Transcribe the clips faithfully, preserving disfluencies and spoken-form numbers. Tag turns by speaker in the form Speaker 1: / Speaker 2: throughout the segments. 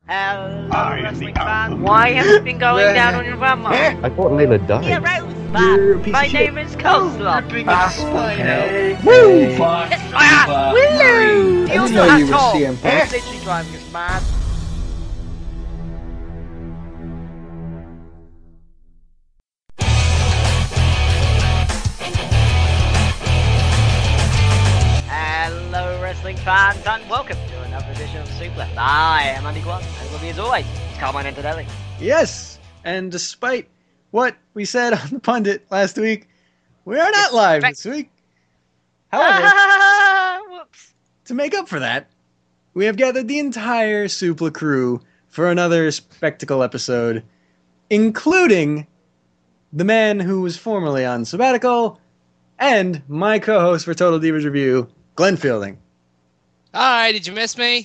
Speaker 1: Hello, wrestling fan. Why have you been going down on your grandma?
Speaker 2: I thought Layla died.
Speaker 1: Yeah, Rosebud. My name is Coleslaw.
Speaker 3: Woo! Fuck.
Speaker 1: Ah, Willow!
Speaker 3: I didn't know you were C M Punk.
Speaker 1: I'm literally driving us mad. Hello, wrestling fans, and welcome to another edition of Suplex. I am Andy Guan, and with me as always, it's Carmine Antonelli.
Speaker 3: Yes, and despite what we said on the pundit last week, we are not live this week. However,
Speaker 1: Ah, whoops.
Speaker 3: to make up for that, we have gathered the entire Supla crew for another spectacle episode, including the man who was formerly on sabbatical and my co-host for Total Divas Review, Glenn Fielding.
Speaker 4: Hi, did you miss me?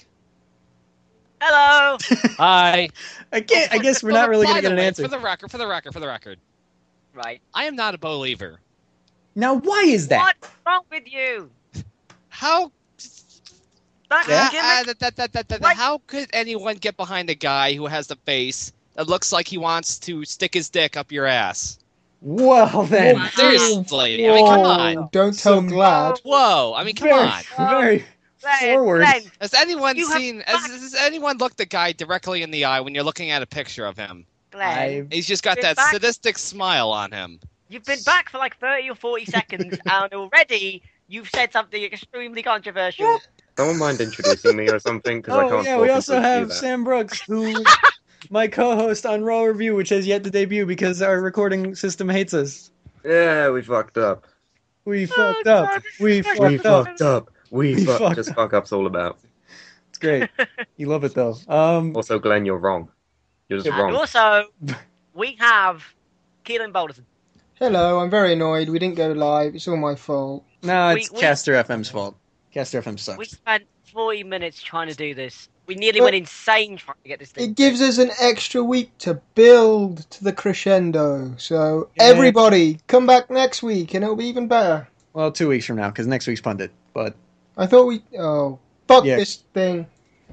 Speaker 1: Hello.
Speaker 4: Hi.
Speaker 3: I can't. I guess we're not really going to get an answer.
Speaker 4: For the record, for the record, for the record,
Speaker 1: Right.
Speaker 4: I am not a believer.
Speaker 3: Now, why is that?
Speaker 1: What's wrong with you?
Speaker 4: How?
Speaker 1: That
Speaker 3: Yeah.
Speaker 1: gimmick?
Speaker 4: Uh, that, that, that, that, that,
Speaker 1: What?
Speaker 4: how could anyone get behind a guy who has the face that looks like he wants to stick his dick up your ass?
Speaker 3: Well, then.
Speaker 1: Wow.
Speaker 4: Seriously, I mean, come on.
Speaker 5: Don't tell
Speaker 3: Some-
Speaker 5: Glad.
Speaker 4: Whoa, I mean, come
Speaker 3: very,
Speaker 4: on.
Speaker 3: Very
Speaker 1: Glenn,
Speaker 3: forward.
Speaker 1: Glenn,
Speaker 4: Has anyone
Speaker 1: You have
Speaker 4: seen? Has, has anyone looked the guy directly in the eye when you're looking at a picture of him?
Speaker 1: Glenn,
Speaker 3: I-
Speaker 4: He's just got
Speaker 1: Been
Speaker 4: that
Speaker 1: back-
Speaker 4: sadistic smile on him.
Speaker 1: you've been back for like thirty or forty seconds, and already you've said something extremely controversial.
Speaker 2: Someone mind introducing me or something? Because I
Speaker 3: Oh
Speaker 2: can't
Speaker 3: yeah,
Speaker 2: talk
Speaker 3: we
Speaker 2: and
Speaker 3: also
Speaker 2: do
Speaker 3: have
Speaker 2: that.
Speaker 3: Sam Brooks, who my co-host on Raw Review, which has yet to debut because our recording system hates us.
Speaker 2: Yeah, we fucked up.
Speaker 3: We
Speaker 1: Oh,
Speaker 3: fucked
Speaker 1: God,
Speaker 3: up.
Speaker 1: this is
Speaker 3: We
Speaker 1: so
Speaker 3: fucked
Speaker 2: We
Speaker 3: up.
Speaker 2: fucked up. We,
Speaker 3: We
Speaker 2: fucked.
Speaker 3: fucked
Speaker 2: Just
Speaker 3: up.
Speaker 2: fuck up's all about.
Speaker 3: It's great. You love it though. Um,
Speaker 2: Also, Glenn, you're wrong. You're just
Speaker 1: And
Speaker 2: wrong.
Speaker 1: also, we have Keelan Boulderson.
Speaker 5: Hello, I'm very annoyed. We didn't go live. It's all my fault.
Speaker 3: no,
Speaker 1: We-
Speaker 3: it's
Speaker 1: we-
Speaker 3: Caster F M's fault. Caster F M
Speaker 1: We
Speaker 3: sucks.
Speaker 1: spent forty minutes trying to do this. We nearly
Speaker 5: But-
Speaker 1: went insane trying to get this thing.
Speaker 5: It gives us an extra week to build to the crescendo. So
Speaker 3: Yeah.
Speaker 5: everybody, come back next week and it'll be even better.
Speaker 3: Well, two weeks from now, because next week's pundit. But
Speaker 5: I thought we... Oh, fuck
Speaker 3: Yeah.
Speaker 5: this thing.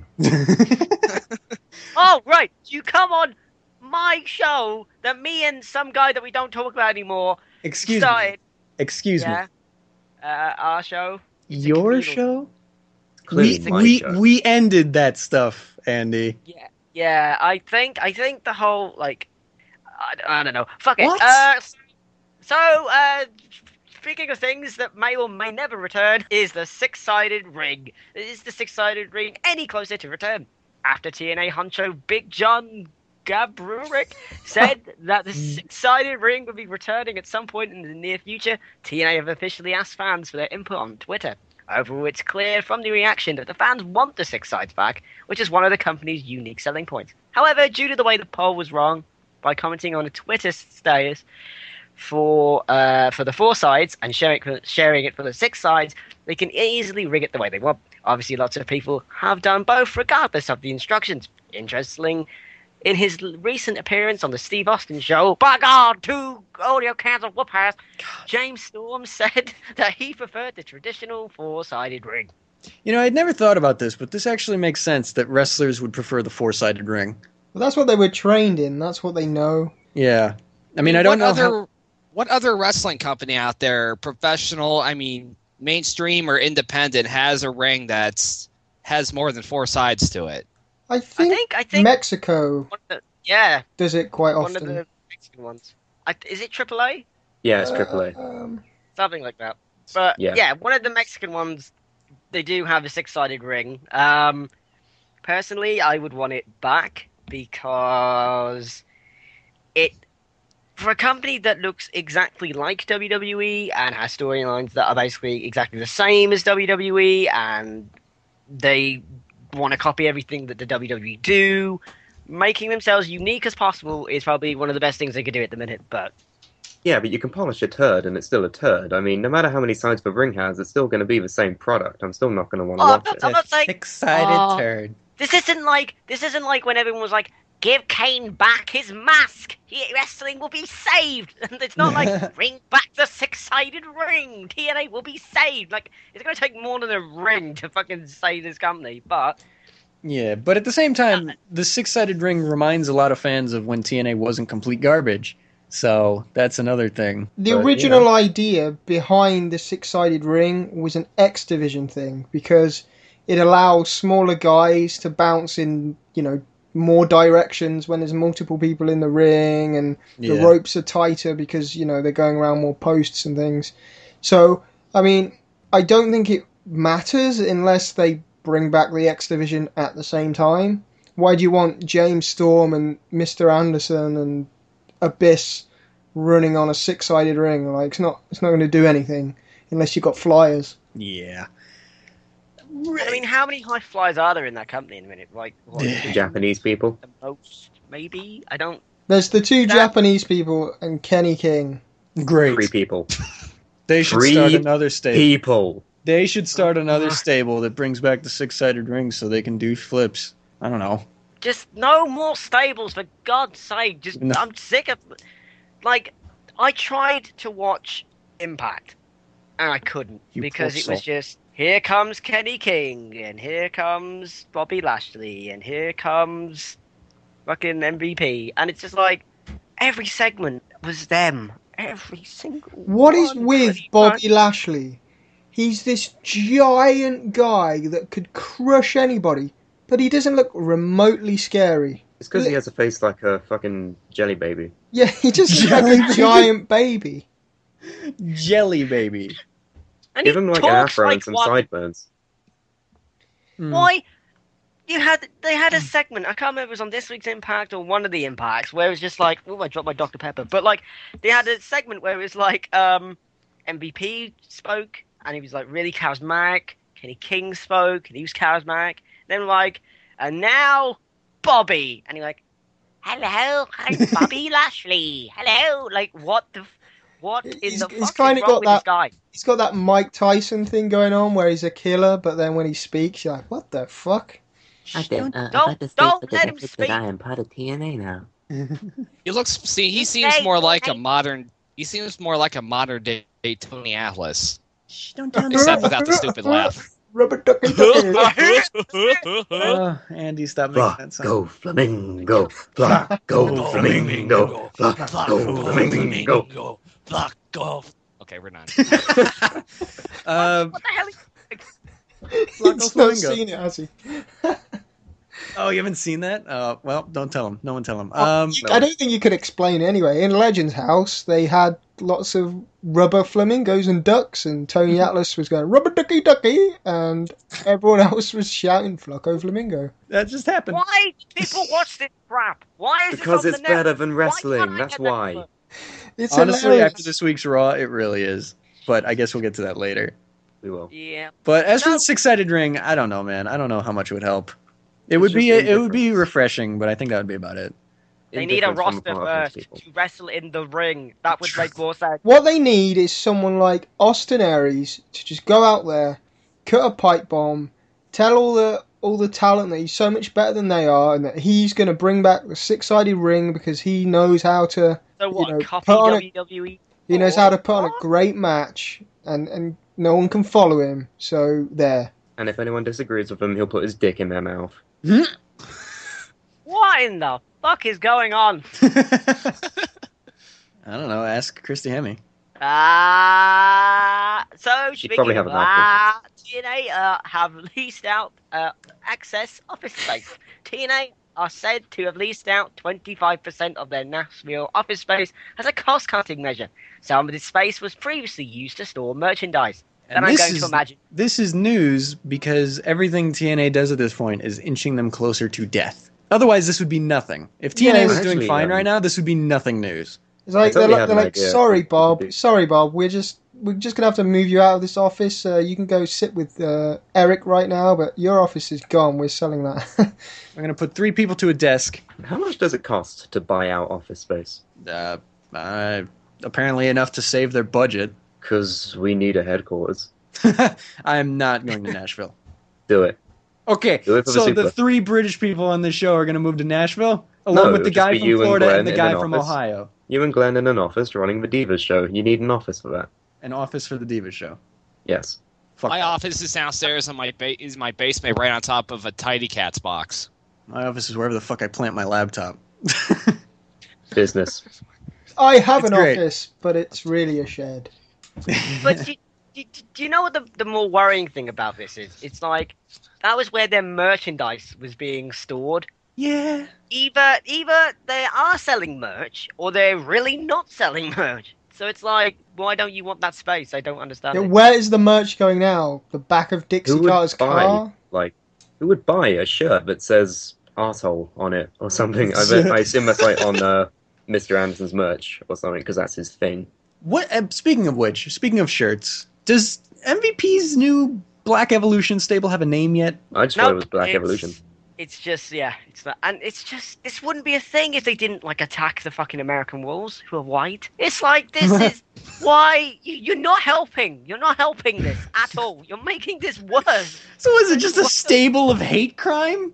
Speaker 1: Oh, right. You come on my show that me and some guy that we don't talk about anymore
Speaker 3: excuse me.
Speaker 1: started.
Speaker 3: Excuse
Speaker 1: Yeah.
Speaker 3: me.
Speaker 1: Uh, our show.
Speaker 3: Your
Speaker 1: communal.
Speaker 3: show?
Speaker 2: Clearly
Speaker 3: We
Speaker 2: my
Speaker 3: we
Speaker 2: show.
Speaker 3: we ended that stuff, Andy.
Speaker 1: Yeah. Yeah, I think I think the whole like I, I don't know. Fuck it.
Speaker 3: What?
Speaker 1: Uh, so uh, speaking of things that may or may never return, is the six-sided ring. Is the six-sided ring any closer to return? After T N A honcho Big John Gabrurick said that the six-sided ring will be returning at some point in the near future, T N A have officially asked fans for their input on Twitter. Overall, it's clear from the reaction that the fans want the six sides back, which is one of the company's unique selling points. However, due to the way the poll was wrong, by commenting on a Twitter status for uh, for the four sides and sharing it, for, sharing it for the six sides, they can easily rig it the way they want. Obviously, lots of people have done both, regardless of the instructions. Interesting. In his l- recent appearance on the Steve Austin show, by God, two audio cancel whoop-ass, James Storm said that he preferred the traditional four-sided ring.
Speaker 3: You know, I'd never thought about this, but this actually makes sense that wrestlers would prefer the four-sided ring.
Speaker 5: Well, that's what they were trained in. That's what they know.
Speaker 3: Yeah. I mean, I don't
Speaker 4: what
Speaker 3: know
Speaker 4: other
Speaker 3: how...
Speaker 4: what other wrestling company out there, professional, I mean, mainstream or independent, has a ring that's has more than four sides to it?
Speaker 5: I
Speaker 1: I
Speaker 5: think,
Speaker 1: think, I think,
Speaker 5: Mexico
Speaker 1: one of the, yeah,
Speaker 5: does it quite
Speaker 1: one
Speaker 5: often.
Speaker 1: of the Mexican ones. I, is it triple A?
Speaker 2: Yeah, it's
Speaker 5: Uh,
Speaker 2: triple A.
Speaker 5: um,
Speaker 1: Something like that. But
Speaker 2: Yeah.
Speaker 1: yeah. one of the Mexican ones, they do have a six-sided ring. Um, personally, I would want it back because it, for a company that looks exactly like W W E and has storylines that are basically exactly the same as W W E, and they want to copy everything that the W W E do, making themselves unique as possible is probably one of the best things they could do at the minute. But
Speaker 2: Yeah, but you can polish a turd and it's still a turd. I mean, no matter how many sides the ring has, it's still going to be the same product. I'm still not going to want to
Speaker 1: Oh,
Speaker 2: watch
Speaker 1: no,
Speaker 2: it.
Speaker 1: I'm not saying-
Speaker 3: Six-sided
Speaker 4: Oh.
Speaker 3: turd.
Speaker 1: This isn't like this isn't like when everyone was like, "Give Kane back his mask. He, wrestling will be saved." And it's not like bring back the six-sided ring. T N A will be saved. Like it's going to take more than a ring to fucking save this company. But
Speaker 3: Yeah, but at the same time, the six-sided ring reminds a lot of fans of when T N A wasn't complete garbage. So that's another thing.
Speaker 5: The
Speaker 2: But, you
Speaker 5: original
Speaker 2: know.
Speaker 5: idea behind the six-sided ring was an X Division thing because it allows smaller guys to bounce in, you know, more directions when there's multiple people in the ring, and the
Speaker 3: Yeah.
Speaker 5: ropes are tighter because, you know, they're going around more posts and things. So, I mean, I don't think it matters unless they bring back the X Division at the same time. Why do you want James Storm and Mister Anderson and Abyss running on a six-sided ring? Like, it's not it's not going to do anything unless you've got flyers.
Speaker 3: Yeah.
Speaker 1: I mean, how many high flyers are there in that company in a minute? Like, what,
Speaker 3: Yeah.
Speaker 2: Japanese people.
Speaker 1: the most, maybe? I don't...
Speaker 5: There's the two
Speaker 1: That-
Speaker 5: Japanese people and Kenny King.
Speaker 3: Great.
Speaker 2: Three people.
Speaker 3: They should
Speaker 2: Three
Speaker 3: start another stable.
Speaker 2: People.
Speaker 3: They should start another
Speaker 1: Uh.
Speaker 3: stable that brings back the six-sided ring so they can do flips. I don't know.
Speaker 1: Just no more stables, for God's sake. Just
Speaker 3: No.
Speaker 1: I'm sick of... Like, I tried to watch Impact, and I couldn't.
Speaker 3: You
Speaker 1: because
Speaker 3: poor
Speaker 1: it was
Speaker 3: soul.
Speaker 1: just, here comes Kenny King, and here comes Bobby Lashley, and here comes fucking M V P. And it's just like, every segment was them. Every single
Speaker 5: What is
Speaker 1: one.
Speaker 5: with
Speaker 1: Bloody
Speaker 5: Bobby Lashley? He's this giant guy that could crush anybody, but he doesn't look remotely scary.
Speaker 2: It's because he has a face like a fucking jelly baby.
Speaker 5: Yeah, he just looks
Speaker 3: Jelly
Speaker 5: like a giant baby.
Speaker 3: Jelly baby.
Speaker 1: And
Speaker 2: Give
Speaker 1: he
Speaker 2: him like an
Speaker 1: talks
Speaker 2: afro
Speaker 1: like
Speaker 2: and some
Speaker 1: one.
Speaker 2: sideburns.
Speaker 3: Hmm.
Speaker 1: Why? You had they had a segment. I can't remember if it was on this week's Impact or one of the Impacts where it was just like, oh, I dropped my Doctor Pepper. But like, they had a segment where it was like, um, M V P spoke and he was like really charismatic. Kenny King spoke and he was charismatic. Then like, and now Bobby, and you're like, hello, I'm Bobby Lashley. Hello, like what the, f- what in
Speaker 5: He's-
Speaker 1: the
Speaker 5: he's
Speaker 1: fuck
Speaker 5: kinda
Speaker 1: is wrong
Speaker 5: got
Speaker 1: with
Speaker 5: that-
Speaker 1: this guy?
Speaker 5: He's got that Mike Tyson thing going on where he's a killer, but then when he speaks, you're like, what the fuck?
Speaker 6: I think, uh,
Speaker 1: Don't-
Speaker 6: I'd like to state
Speaker 1: don't
Speaker 6: for the
Speaker 1: let him
Speaker 6: record
Speaker 1: speak.
Speaker 6: that I am part of T N A now.
Speaker 4: He looks. See, he
Speaker 1: You
Speaker 4: seems
Speaker 1: say-
Speaker 4: more like a
Speaker 1: hey.
Speaker 4: modern. He seems more like a modern day Tony Atlas,
Speaker 3: Shh, don't tell me.
Speaker 4: except without the stupid laugh.
Speaker 5: Rubber ducky ducky.
Speaker 3: Oh, Andy, stop making that sound.
Speaker 2: Flaco Flamingo. Flaco Flamingo. Flaco Flamingo.
Speaker 4: Fuck off. Okay, we're done.
Speaker 3: Uh,
Speaker 1: What the hell? Is-
Speaker 5: He's not
Speaker 3: Flamingo.
Speaker 5: seen it, has he?
Speaker 3: oh, you haven't seen that? Uh, well, don't tell him. No one tell him. Um,
Speaker 5: You- I don't think you could explain it anyway. In Legends House, they had lots of rubber flamingos and ducks, and Tony Atlas was going rubber ducky ducky, and everyone else was shouting Flaco Flamingo.
Speaker 3: that just happened.
Speaker 1: Why do people watch this crap? Why is
Speaker 2: Because
Speaker 1: this
Speaker 2: it's
Speaker 1: on the
Speaker 2: better
Speaker 1: network?
Speaker 2: than
Speaker 1: Why
Speaker 2: wrestling.
Speaker 1: can't I
Speaker 2: That's
Speaker 1: get that
Speaker 2: why.
Speaker 1: network?
Speaker 5: It's
Speaker 3: Honestly,
Speaker 5: hilarious.
Speaker 3: after this week's Raw, it really is. But I guess we'll get to that later.
Speaker 2: We will.
Speaker 1: Yeah.
Speaker 3: But as for
Speaker 1: No.
Speaker 3: the six-sided ring, I don't know, man. I don't know how much it would help. It
Speaker 2: It's
Speaker 3: would be
Speaker 2: just
Speaker 3: it would be
Speaker 2: indifference.
Speaker 3: refreshing, but I think that would be about it.
Speaker 1: They need a
Speaker 2: Indifference on the
Speaker 1: roster
Speaker 2: part of
Speaker 1: first
Speaker 2: these people.
Speaker 1: to wrestle in the ring. That would make more sense.
Speaker 5: What they need is someone like Austin Aries to just go out there, cut a pipe bomb, tell all the all the talent that he's so much better than they are, and that he's going to bring back the six-sided ring because he knows how to
Speaker 1: So what?
Speaker 5: know,
Speaker 1: copy
Speaker 5: put on a-
Speaker 1: W W E?
Speaker 5: he knows how to put on a
Speaker 1: What?
Speaker 5: great match, and and no one can follow him. So there.
Speaker 2: And if anyone disagrees with him, he'll put his dick in their mouth.
Speaker 1: What in the fuck is going on?
Speaker 3: I don't know. Ask Christy Hemme.
Speaker 1: Ah, so
Speaker 2: She'd probably
Speaker 1: speaking
Speaker 2: have
Speaker 1: of
Speaker 2: enough
Speaker 1: that, T N A uh, have leased out uh, access office space. T N A are said to have leased out twenty-five percent of their Nashville office space as a cost-cutting measure. Some of this space was previously used to store merchandise.
Speaker 3: And
Speaker 1: And I'm
Speaker 3: this
Speaker 1: going
Speaker 3: is-
Speaker 1: to imagine.
Speaker 3: This is news because everything T N A does at this point is inching them closer to death. Otherwise, this would be nothing. If T N A
Speaker 5: Yeah,
Speaker 3: was
Speaker 2: actually,
Speaker 3: doing fine
Speaker 2: um,
Speaker 3: right now, this would be nothing news.
Speaker 5: It's like
Speaker 2: I totally
Speaker 5: they're, like,
Speaker 2: have
Speaker 5: they're
Speaker 2: an
Speaker 5: like,
Speaker 2: idea
Speaker 5: sorry,
Speaker 2: of what to
Speaker 5: Bob,
Speaker 2: do."
Speaker 5: sorry, Bob. We're just we're just gonna have to move you out of this office. Uh, you can go sit with uh, Eric right now, but your office is gone. We're selling that.
Speaker 3: I'm going to put three people to a desk.
Speaker 2: How much does it cost to buy out office space?
Speaker 3: Uh, uh, apparently enough to save their budget.
Speaker 2: Because we need a headquarters.
Speaker 3: I'm not going to Nashville.
Speaker 2: Do it.
Speaker 3: Okay,
Speaker 2: Do it for the
Speaker 3: so the
Speaker 2: Super.
Speaker 3: three British people on this show are going to move to Nashville, along
Speaker 2: No,
Speaker 3: with the
Speaker 2: it'll just
Speaker 3: guy
Speaker 2: be
Speaker 3: from
Speaker 2: you and
Speaker 3: Florida and,
Speaker 2: Glenn
Speaker 3: the
Speaker 2: in
Speaker 3: guy
Speaker 2: an
Speaker 3: from
Speaker 2: office.
Speaker 3: Ohio.
Speaker 2: You and Glenn in an office running the Divas show. You need an office for that.
Speaker 3: An office for the Divas show.
Speaker 2: Yes.
Speaker 3: Fuck
Speaker 4: My
Speaker 3: that.
Speaker 4: office is downstairs, and my ba- is my basement, right on top of a Tidy Cats box.
Speaker 3: My office is wherever the fuck I plant my laptop.
Speaker 2: Business.
Speaker 5: I have
Speaker 3: It's
Speaker 5: an
Speaker 3: great.
Speaker 5: office, but it's really a shed.
Speaker 1: But do, do, do you know what the, the more worrying thing about this is? It's like, that was where their merchandise was being stored.
Speaker 3: yeah.
Speaker 1: Either either they are selling merch, or they're really not selling merch. So it's like, why don't you want that space? I don't understand
Speaker 5: Yeah,
Speaker 1: it.
Speaker 5: where is the merch going now? The back of Dixie
Speaker 2: Who would
Speaker 5: Carter's
Speaker 2: buy?
Speaker 5: car?
Speaker 2: Like, who would buy a shirt that says arsehole on it or something? I, bet, I assume that's like on uh, Mister Anderson's merch or something because that's his thing.
Speaker 3: What? Uh, speaking of which, speaking of shirts, does M V P's new Black Evolution stable have a name yet?
Speaker 2: I just
Speaker 1: No,
Speaker 2: thought it was Black
Speaker 1: it's-
Speaker 2: Evolution.
Speaker 1: It's just, yeah, it's not, and it's just, this wouldn't be a thing if they didn't, like, attack the fucking American wolves who are white. It's like, this is, why, you, you're not helping, you're not helping this at all, you're making this worse.
Speaker 3: So is it just a stable of hate crime?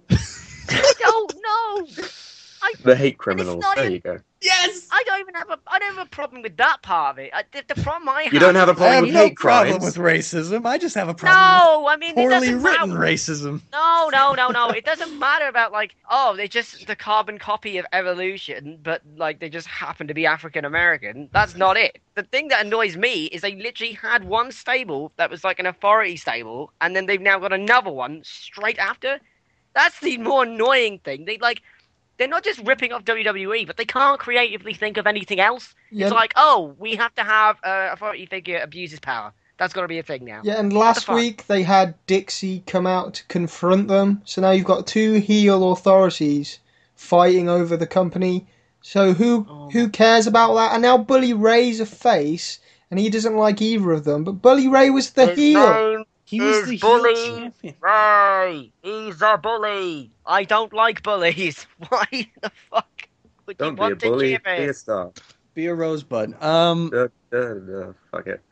Speaker 1: I don't know. I,
Speaker 2: The hate criminals.
Speaker 1: not
Speaker 2: There
Speaker 1: even-
Speaker 2: you go.
Speaker 3: Yes.
Speaker 1: I don't even have a, I don't have a problem with that part of it. I, the, the problem I have.
Speaker 2: You don't have a
Speaker 3: I
Speaker 2: problem
Speaker 3: have
Speaker 2: with
Speaker 3: no
Speaker 2: hate
Speaker 3: problem
Speaker 2: crimes.
Speaker 3: with racism. I just have a problem
Speaker 1: No, I mean,
Speaker 3: with
Speaker 1: it
Speaker 3: poorly
Speaker 1: doesn't
Speaker 3: written
Speaker 1: matter.
Speaker 3: racism.
Speaker 1: No, no, no, no. It doesn't matter about like, oh, they're just the carbon copy of evolution, but like they just happen to be African American. That's not it. The thing that annoys me is they literally had one stable that was like an authority stable, and then they've now got another one straight after. That's the more annoying thing. They like, they're not just ripping off W W E, but they can't creatively think of anything else.
Speaker 5: Yeah,
Speaker 1: It's like, oh, we have to have uh, authority figure abuses power. That's got to be a thing now.
Speaker 5: yeah, and last
Speaker 1: fuck?
Speaker 5: week they had Dixie come out to confront them. So now you've got two heel authorities fighting over the company. So who
Speaker 1: Oh.
Speaker 5: who cares about that? And now Bully Ray's a face, and he doesn't like either of them. But Bully Ray was the
Speaker 1: His
Speaker 5: heel.
Speaker 1: name
Speaker 3: He was
Speaker 1: is
Speaker 3: the
Speaker 1: bully.
Speaker 3: heel champion.
Speaker 1: Ray, he's a bully. I don't like bullies. Why the fuck would
Speaker 2: Don't
Speaker 1: you
Speaker 2: be a
Speaker 1: want to
Speaker 2: bully.
Speaker 1: cheer
Speaker 2: Be a
Speaker 1: it?
Speaker 2: star.
Speaker 3: Be a rosebud. Um,
Speaker 2: Duh, duh, duh, fuck it.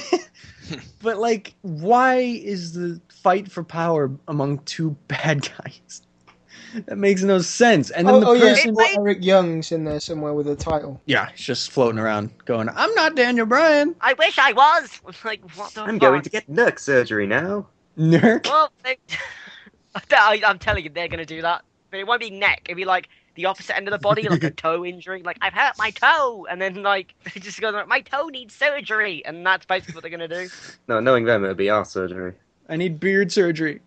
Speaker 3: but like, why is the fight for power among two bad guys? That makes no sense. And then
Speaker 5: Oh,
Speaker 3: the
Speaker 5: oh yeah,
Speaker 3: person,
Speaker 1: It-
Speaker 5: Eric Young's in there somewhere with a title.
Speaker 3: yeah, he's just floating around, going, "I'm not Daniel Bryan."
Speaker 1: I wish I was. Like, what the
Speaker 2: I'm
Speaker 1: fuck?
Speaker 2: going to get neck surgery now.
Speaker 3: Nurk.
Speaker 1: Well, they... I, I'm telling you, they're gonna do that. But it won't be neck. It'll be like the opposite end of the body, like a toe injury. Like, I've hurt my toe, and then like they just go, my toe needs surgery, and that's basically what they're gonna do.
Speaker 2: No, knowing them, it'll be our surgery.
Speaker 3: I need beard surgery.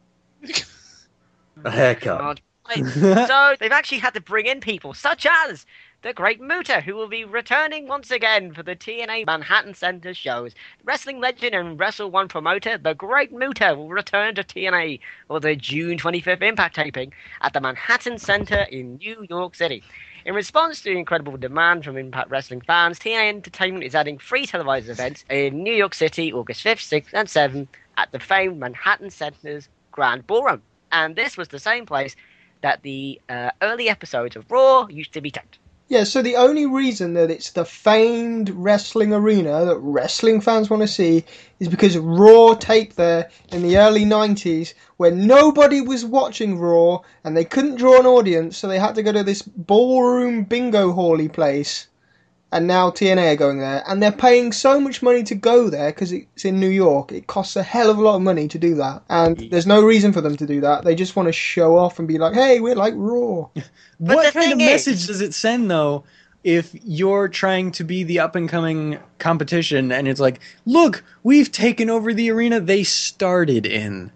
Speaker 2: A haircut.
Speaker 1: God. Right. So they've actually had to bring in people such as the Great Muta, who will be returning once again for the T N A Manhattan Center shows. Wrestling legend and Wrestle One promoter, the Great Muta, will return to T N A for the June twenty-fifth Impact taping at the Manhattan Center in New York City. In response to the incredible demand from Impact Wrestling fans, T N A Entertainment is adding free televised events in New York City, August fifth, sixth, and seventh at the famed Manhattan Center's Grand Ballroom. And this was the same place that the uh, early episodes of Raw used to be taped.
Speaker 5: Yeah, so the only reason that it's the famed wrestling arena that wrestling fans want to see is because Raw taped there in the early nineties when nobody was watching Raw and they couldn't draw an audience, so they had to go to this ballroom bingo hally place. And now T N A are going there, and they're paying so much money to go there because it's in New York. It costs a hell of a lot of money to do that, and there's no reason for them to do that. They just want to show off and be like, "Hey, we're like Raw."
Speaker 1: But
Speaker 3: What
Speaker 1: the
Speaker 3: kind of
Speaker 1: thing is-
Speaker 3: message does it send, though, if you're trying to be the up and coming competition and it's like, look, we've taken over the arena they started in?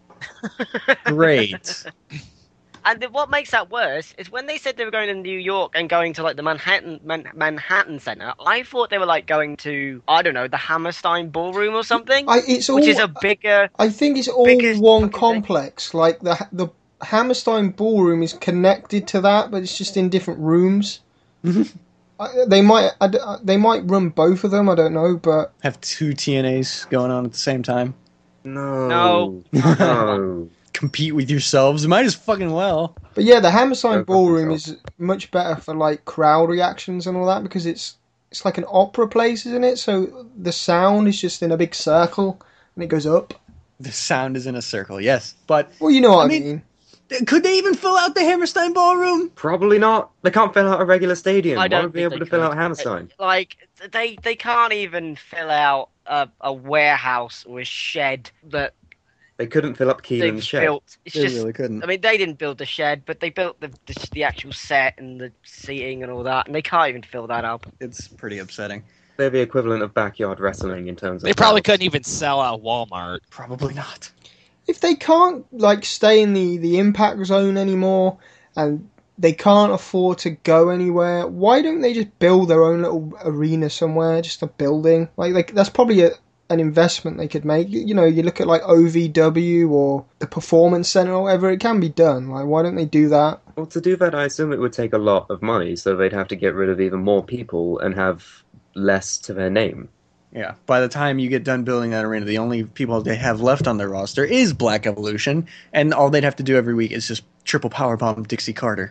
Speaker 3: Great.
Speaker 1: And then what makes that worse is when they said they were going to New York and going to like the Manhattan Man- Manhattan Center, I thought they were like going to, I don't know, the Hammerstein Ballroom or something,
Speaker 5: I, it's all.
Speaker 1: which is a bigger.
Speaker 5: I think it's all
Speaker 1: biggest
Speaker 5: one
Speaker 1: fucking thing.
Speaker 5: complex. Like the the Hammerstein Ballroom is connected to that, but it's just in different rooms. I, they might I d- they might run both of them. I don't know, but
Speaker 3: Have two T N As going on at the same time.
Speaker 2: No.
Speaker 1: No.
Speaker 2: No.
Speaker 3: Compete with yourselves. Might as fucking well.
Speaker 5: but yeah, the Hammerstein
Speaker 2: Yeah,
Speaker 5: Ballroom
Speaker 2: that's
Speaker 5: is much better for like crowd reactions and all that because it's it's like an opera place, isn't it? So the sound is just in a big circle and it goes up.
Speaker 3: The sound is in a circle, yes. But
Speaker 5: Well, you know what I,
Speaker 3: I
Speaker 5: mean.
Speaker 3: mean- could they even fill out the Hammerstein Ballroom?
Speaker 2: Probably not. They can't fill out a regular stadium.
Speaker 1: I
Speaker 2: Why
Speaker 1: don't
Speaker 2: would be
Speaker 1: think
Speaker 2: able
Speaker 1: they
Speaker 2: to fill
Speaker 1: could.
Speaker 2: out Hammerstein?
Speaker 1: Like they they can't even fill out a, a warehouse or a shed that
Speaker 2: They couldn't fill up
Speaker 1: They've
Speaker 2: Keelan's shed.
Speaker 1: built. It's
Speaker 3: They
Speaker 1: just.
Speaker 3: really couldn't.
Speaker 1: I mean, they didn't build the shed, but they built the, the the actual set and the seating and all that, and they can't even fill that up.
Speaker 3: It's pretty upsetting.
Speaker 2: They're the equivalent of backyard wrestling in terms of.
Speaker 4: They probably
Speaker 2: crowds.
Speaker 4: couldn't even sell out Walmart.
Speaker 3: Probably not.
Speaker 5: If they can't like stay in the, the impact zone anymore and they can't afford to go anywhere, why don't they just build their own little arena somewhere, just a building? Like, like that's probably a, an investment they could make. You know, you look at like O V W or the Performance Center or whatever, it can be done. Like, why don't they do that?
Speaker 2: Well, to do that, I assume it would take a lot of money, so they'd have to get rid of even more people and have less to their name.
Speaker 3: Yeah. By the time you get done building that arena, the only people they have left on their roster is Black Evolution, and all they'd have to do every week is just triple powerbomb Dixie Carter.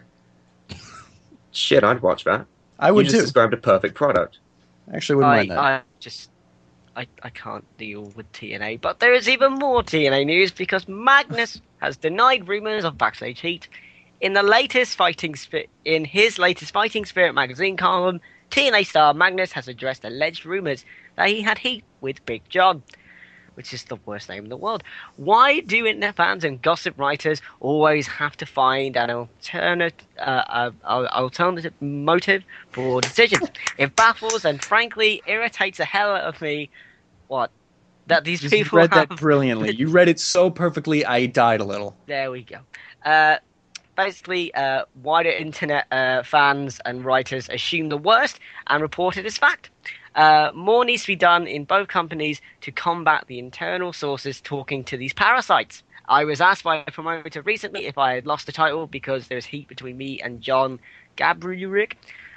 Speaker 2: Shit, I'd watch that.
Speaker 3: I would
Speaker 2: you just
Speaker 3: too.
Speaker 2: described a perfect product.
Speaker 3: Actually, wouldn't
Speaker 1: I,
Speaker 3: mind that.
Speaker 1: I just, I, I can't deal with T N A. But there is even more T N A news because Magnus has denied rumors of backstage heat. In the latest fighting Spi- in his latest Fighting Spirit magazine column, T N A star Magnus has addressed alleged rumors that he had heat with Big John, which is the worst name in the world. Why do internet fans and gossip writers always have to find an alternate, uh, uh, alternative motive for decisions? It baffles and frankly irritates the hell out of me. What? That these
Speaker 3: You
Speaker 1: people
Speaker 3: read
Speaker 1: have...
Speaker 3: that brilliantly. You read it so perfectly, I died a little.
Speaker 1: There we go. Uh, basically, uh, wider internet uh, fans and writers assume the worst and report it as fact. Uh, more needs to be done in both companies to combat the internal sources talking to these parasites. I was asked by a promoter recently if I had lost the title because there was heat between me and John Gabriel.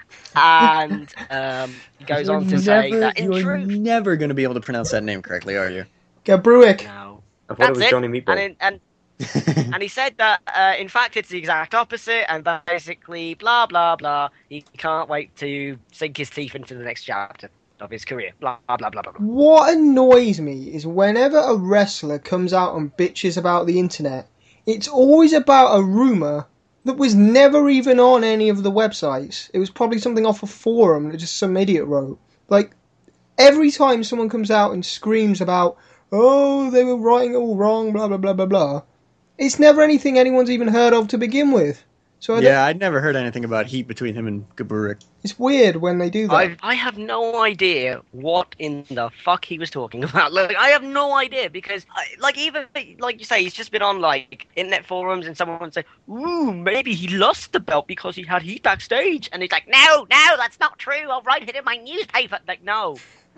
Speaker 1: And um, he goes
Speaker 3: You're
Speaker 1: on to say
Speaker 3: never-
Speaker 1: that in
Speaker 3: you're
Speaker 1: truth...
Speaker 3: never going to be able to pronounce that name correctly, are you?
Speaker 5: Gabruick.
Speaker 1: No.
Speaker 2: I thought
Speaker 1: That's
Speaker 2: it was
Speaker 1: it.
Speaker 2: Johnny Meatball.
Speaker 1: And, in, and And he said that, uh, in fact, it's the exact opposite, and basically, blah, blah, blah, he can't wait to sink his teeth into the next chapter of his career. Blah, blah, blah, blah, blah.
Speaker 5: What annoys me is whenever a wrestler comes out and bitches about the internet, it's always about a rumour that was never even on any of the websites. It was probably something off a forum that just some idiot wrote. Like, every time someone comes out and screams about, oh, they were writing it all wrong, blah, blah, blah, blah, blah, it's never anything anyone's even heard of to begin with. So I
Speaker 3: Yeah, I'd never heard anything about heat between him and Gaburik.
Speaker 5: it's weird when they do that.
Speaker 1: I I have no idea what in the fuck he was talking about. Like, I have no idea because, I, like, even like you say, he's just been on like internet forums and someone would say, "Ooh, maybe he lost the belt because he had heat backstage," and he's like, "No, no, that's not true. I'll write it in my newspaper." Like, no,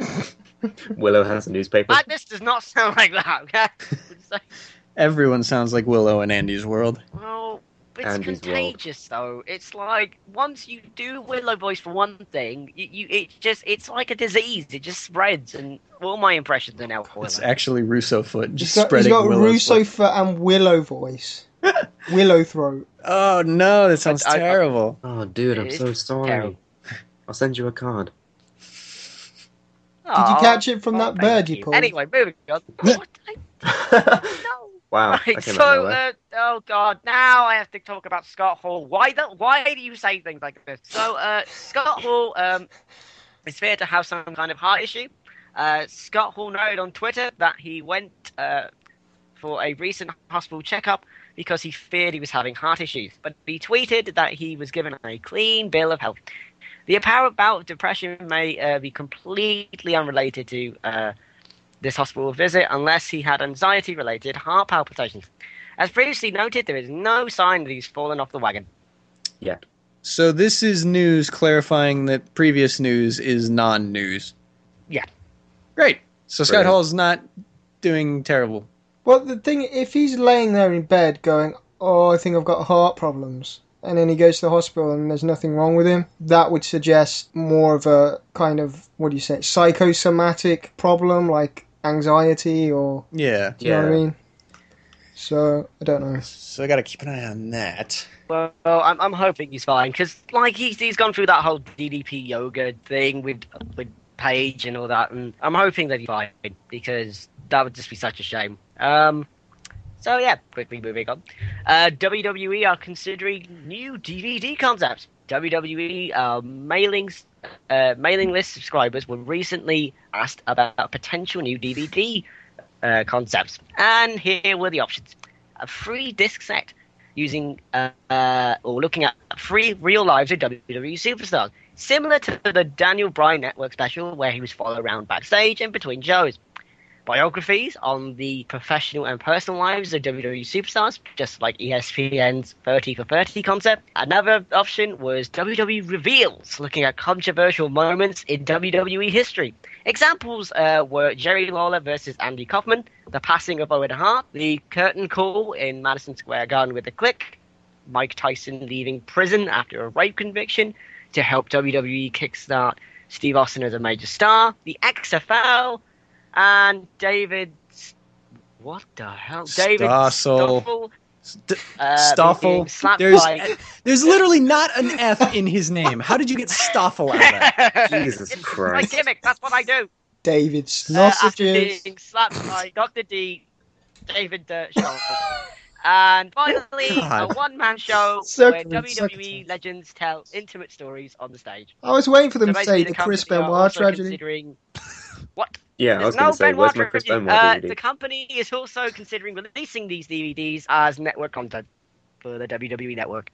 Speaker 2: Willow has a newspaper.
Speaker 1: Magnus does not sound like that. Okay? It's like,
Speaker 3: Everyone sounds like Willow in Andy's world.
Speaker 1: well, it's
Speaker 2: Andy's
Speaker 1: contagious though. It's like once you do Willow voice for one thing, you, you it just it's like a disease. It just spreads, and all my impressions are now Willow.
Speaker 3: It's actually Russo foot,
Speaker 5: He's
Speaker 3: just
Speaker 5: got, he's
Speaker 3: spreading
Speaker 5: got
Speaker 3: Willow's
Speaker 5: Russo
Speaker 3: foot.
Speaker 5: foot and Willow voice. Willow throat.
Speaker 3: Oh no, that sounds
Speaker 1: I- I-
Speaker 3: terrible.
Speaker 2: Oh, dude, I'm
Speaker 1: It's
Speaker 2: so sorry.
Speaker 1: terrible.
Speaker 2: I'll send you a card.
Speaker 5: Did you catch it from that
Speaker 1: thank
Speaker 5: bird you pulled?
Speaker 1: Anyway, moving on. What? I, no.
Speaker 2: Wow.
Speaker 1: Right,
Speaker 2: that came
Speaker 1: so,
Speaker 2: out of nowhere.
Speaker 1: uh, oh god, now I have to talk about Scott Hall. Why the, Why do you say things like this? So, uh, Scott Hall um, is feared to have some kind of heart issue. Uh, Scott Hall noted on Twitter that he went uh, for a recent hospital checkup because he feared he was having heart issues. But he tweeted that he was given a clean bill of health. The apparent bout of depression may uh, be completely unrelated to uh, this hospital visit unless he had anxiety-related heart palpitations. As previously noted, there is no sign that he's fallen off the wagon.
Speaker 3: So this is news clarifying that previous news is non-news.
Speaker 1: Yeah.
Speaker 3: Great. So Scott
Speaker 2: Brilliant.
Speaker 3: Hall's not doing terrible.
Speaker 5: Well, the thing, if he's laying there in bed going, oh, I think I've got heart problems, and then he goes to the hospital and there's nothing wrong with him, that would suggest more of a kind of, what do you say, psychosomatic problem, like anxiety or,
Speaker 3: Yeah.
Speaker 5: do you know what I
Speaker 2: Yeah.
Speaker 5: mean? So, I don't know.
Speaker 3: So I got to keep an eye on that.
Speaker 1: Well, I'm I'm hoping he's fine because like he's he's gone through that whole D D P yoga thing with with Paige and all that, and I'm hoping that he's fine because that would just be such a shame. Um, so yeah, quickly moving on. Uh, W W E are considering new D V D concepts. W W E uh, mailings uh, mailing list subscribers were recently asked about a potential new D V D uh, concepts. And here were the options: a free disc set using uh, uh, or looking at free real lives of W W E superstars, similar to the Daniel Bryan Network special where he was followed around backstage and between shows. Biographies on the professional and personal lives of W W E superstars, just like E S P N's thirty for thirty concept. Another option was W W E Reveals, looking at controversial moments in W W E history. Examples uh, were Jerry Lawler versus Andy Kaufman, the passing of Owen Hart, the curtain call in Madison Square Garden with the Click, Mike Tyson leaving prison after a rape conviction to help W W E kickstart Steve Austin as a major star, the X F L, and David... What the hell? David
Speaker 3: Stossel.
Speaker 1: Stoffel.
Speaker 3: St-
Speaker 1: Uh,
Speaker 3: Stoffel.
Speaker 1: being slapped
Speaker 3: There's
Speaker 1: by-
Speaker 3: there's literally not an F in his name. How did you get Stoffel out of that?
Speaker 2: Jesus
Speaker 1: It's
Speaker 2: Christ.
Speaker 1: my gimmick. That's what I do.
Speaker 5: David
Speaker 1: Uh, after
Speaker 5: Sausages.
Speaker 1: being slapped by Doctor D, David uh, Shaw. And finally,
Speaker 3: God.
Speaker 1: a one-man show
Speaker 5: Circle
Speaker 1: where
Speaker 5: and
Speaker 1: W W E
Speaker 5: circle.
Speaker 1: legends tell intimate stories on the stage.
Speaker 5: I was waiting for them
Speaker 1: So
Speaker 5: to say
Speaker 1: basically,
Speaker 5: the Chris
Speaker 1: company are
Speaker 5: Benoit
Speaker 1: also
Speaker 5: tragedy.
Speaker 1: Considering... What?
Speaker 2: Yeah, I
Speaker 1: There's
Speaker 2: was going
Speaker 1: no
Speaker 2: to say,
Speaker 1: Benoit
Speaker 2: where's my Chris
Speaker 1: tragedy.
Speaker 2: Benoit
Speaker 1: Uh,
Speaker 2: D V D?
Speaker 1: the company is also considering releasing these D V Ds as network content for the W W E network.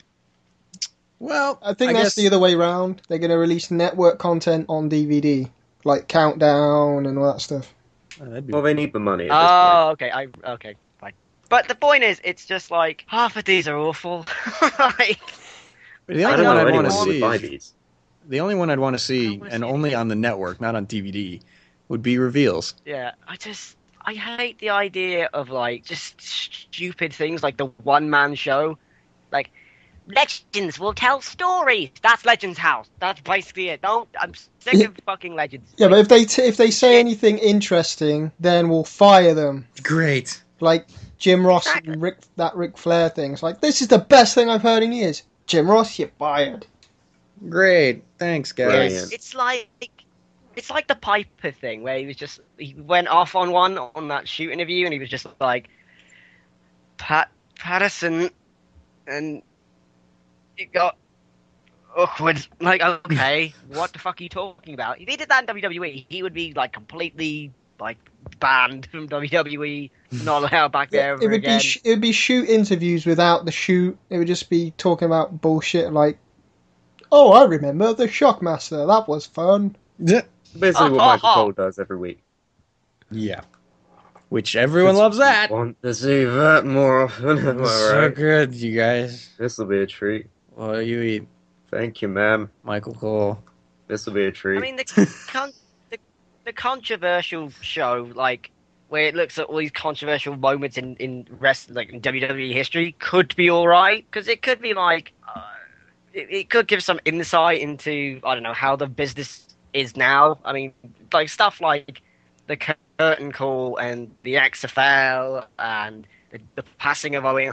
Speaker 3: Well,
Speaker 5: I think
Speaker 3: I
Speaker 5: that's
Speaker 3: guess,
Speaker 5: the other way round. They're going to release network content on D V D, like Countdown and all that stuff.
Speaker 3: Oh, that'd be-
Speaker 2: Well, they need the money at this
Speaker 1: Oh, okay. I okay, fine. But the point is, it's just like half of these are awful. Like,
Speaker 3: the
Speaker 2: point. I
Speaker 3: only
Speaker 2: don't
Speaker 3: one
Speaker 2: know
Speaker 3: I'd want
Speaker 2: anyone
Speaker 3: to
Speaker 2: who
Speaker 3: see,
Speaker 2: would buy
Speaker 3: is-
Speaker 2: these.
Speaker 3: the only one I'd want to see,
Speaker 1: wanna
Speaker 3: and
Speaker 1: see
Speaker 3: only
Speaker 1: it.
Speaker 3: on the network, not on D V D, would be Reveals.
Speaker 1: yeah, I just I hate the idea of like just stupid things like the one man show, like. Legends will tell stories. That's Legends House. That's basically it. Don't. I'm sick
Speaker 5: Yeah.
Speaker 1: of fucking Legends.
Speaker 5: Yeah, but if they t- if they say anything interesting, then we'll fire them.
Speaker 3: Great.
Speaker 5: Like Jim Ross
Speaker 1: Exactly.
Speaker 5: and Rick, that Ric Flair thing. It's like, this is the best thing I've heard in years. Jim Ross, you're fired.
Speaker 3: Great. Thanks, guys.
Speaker 2: Brilliant.
Speaker 1: It's like it's like the Piper thing where he was just he went off on one on that shoot interview and he was just like Pat Patterson and it got awkward. Like, okay, what the fuck are you talking about? If he did that in W W E, he would be like completely like banned from W W E, not allowed back there ever
Speaker 5: It would
Speaker 1: again.
Speaker 5: be sh- it would be shoot interviews without the shoot. It would just be talking about bullshit like, oh, I remember the Shockmaster. That was fun.
Speaker 3: Yeah.
Speaker 2: Basically what Michael Cole does every week.
Speaker 3: Yeah. Which everyone loves that.
Speaker 2: Want to see that more often. Am I
Speaker 3: So
Speaker 2: right?
Speaker 3: good, you guys.
Speaker 2: This will be a treat.
Speaker 3: What do you eat?
Speaker 2: Thank you, ma'am.
Speaker 3: Michael Cole.
Speaker 2: This will be a treat.
Speaker 1: I mean, the, con- the the controversial show, like where it looks at all these controversial moments in in rest, like in W W E history, could be all right because it could be like uh, it, it could give some insight into I don't know how the business is now. I mean, like stuff like the curtain call and the X F L and the, the passing of Owen.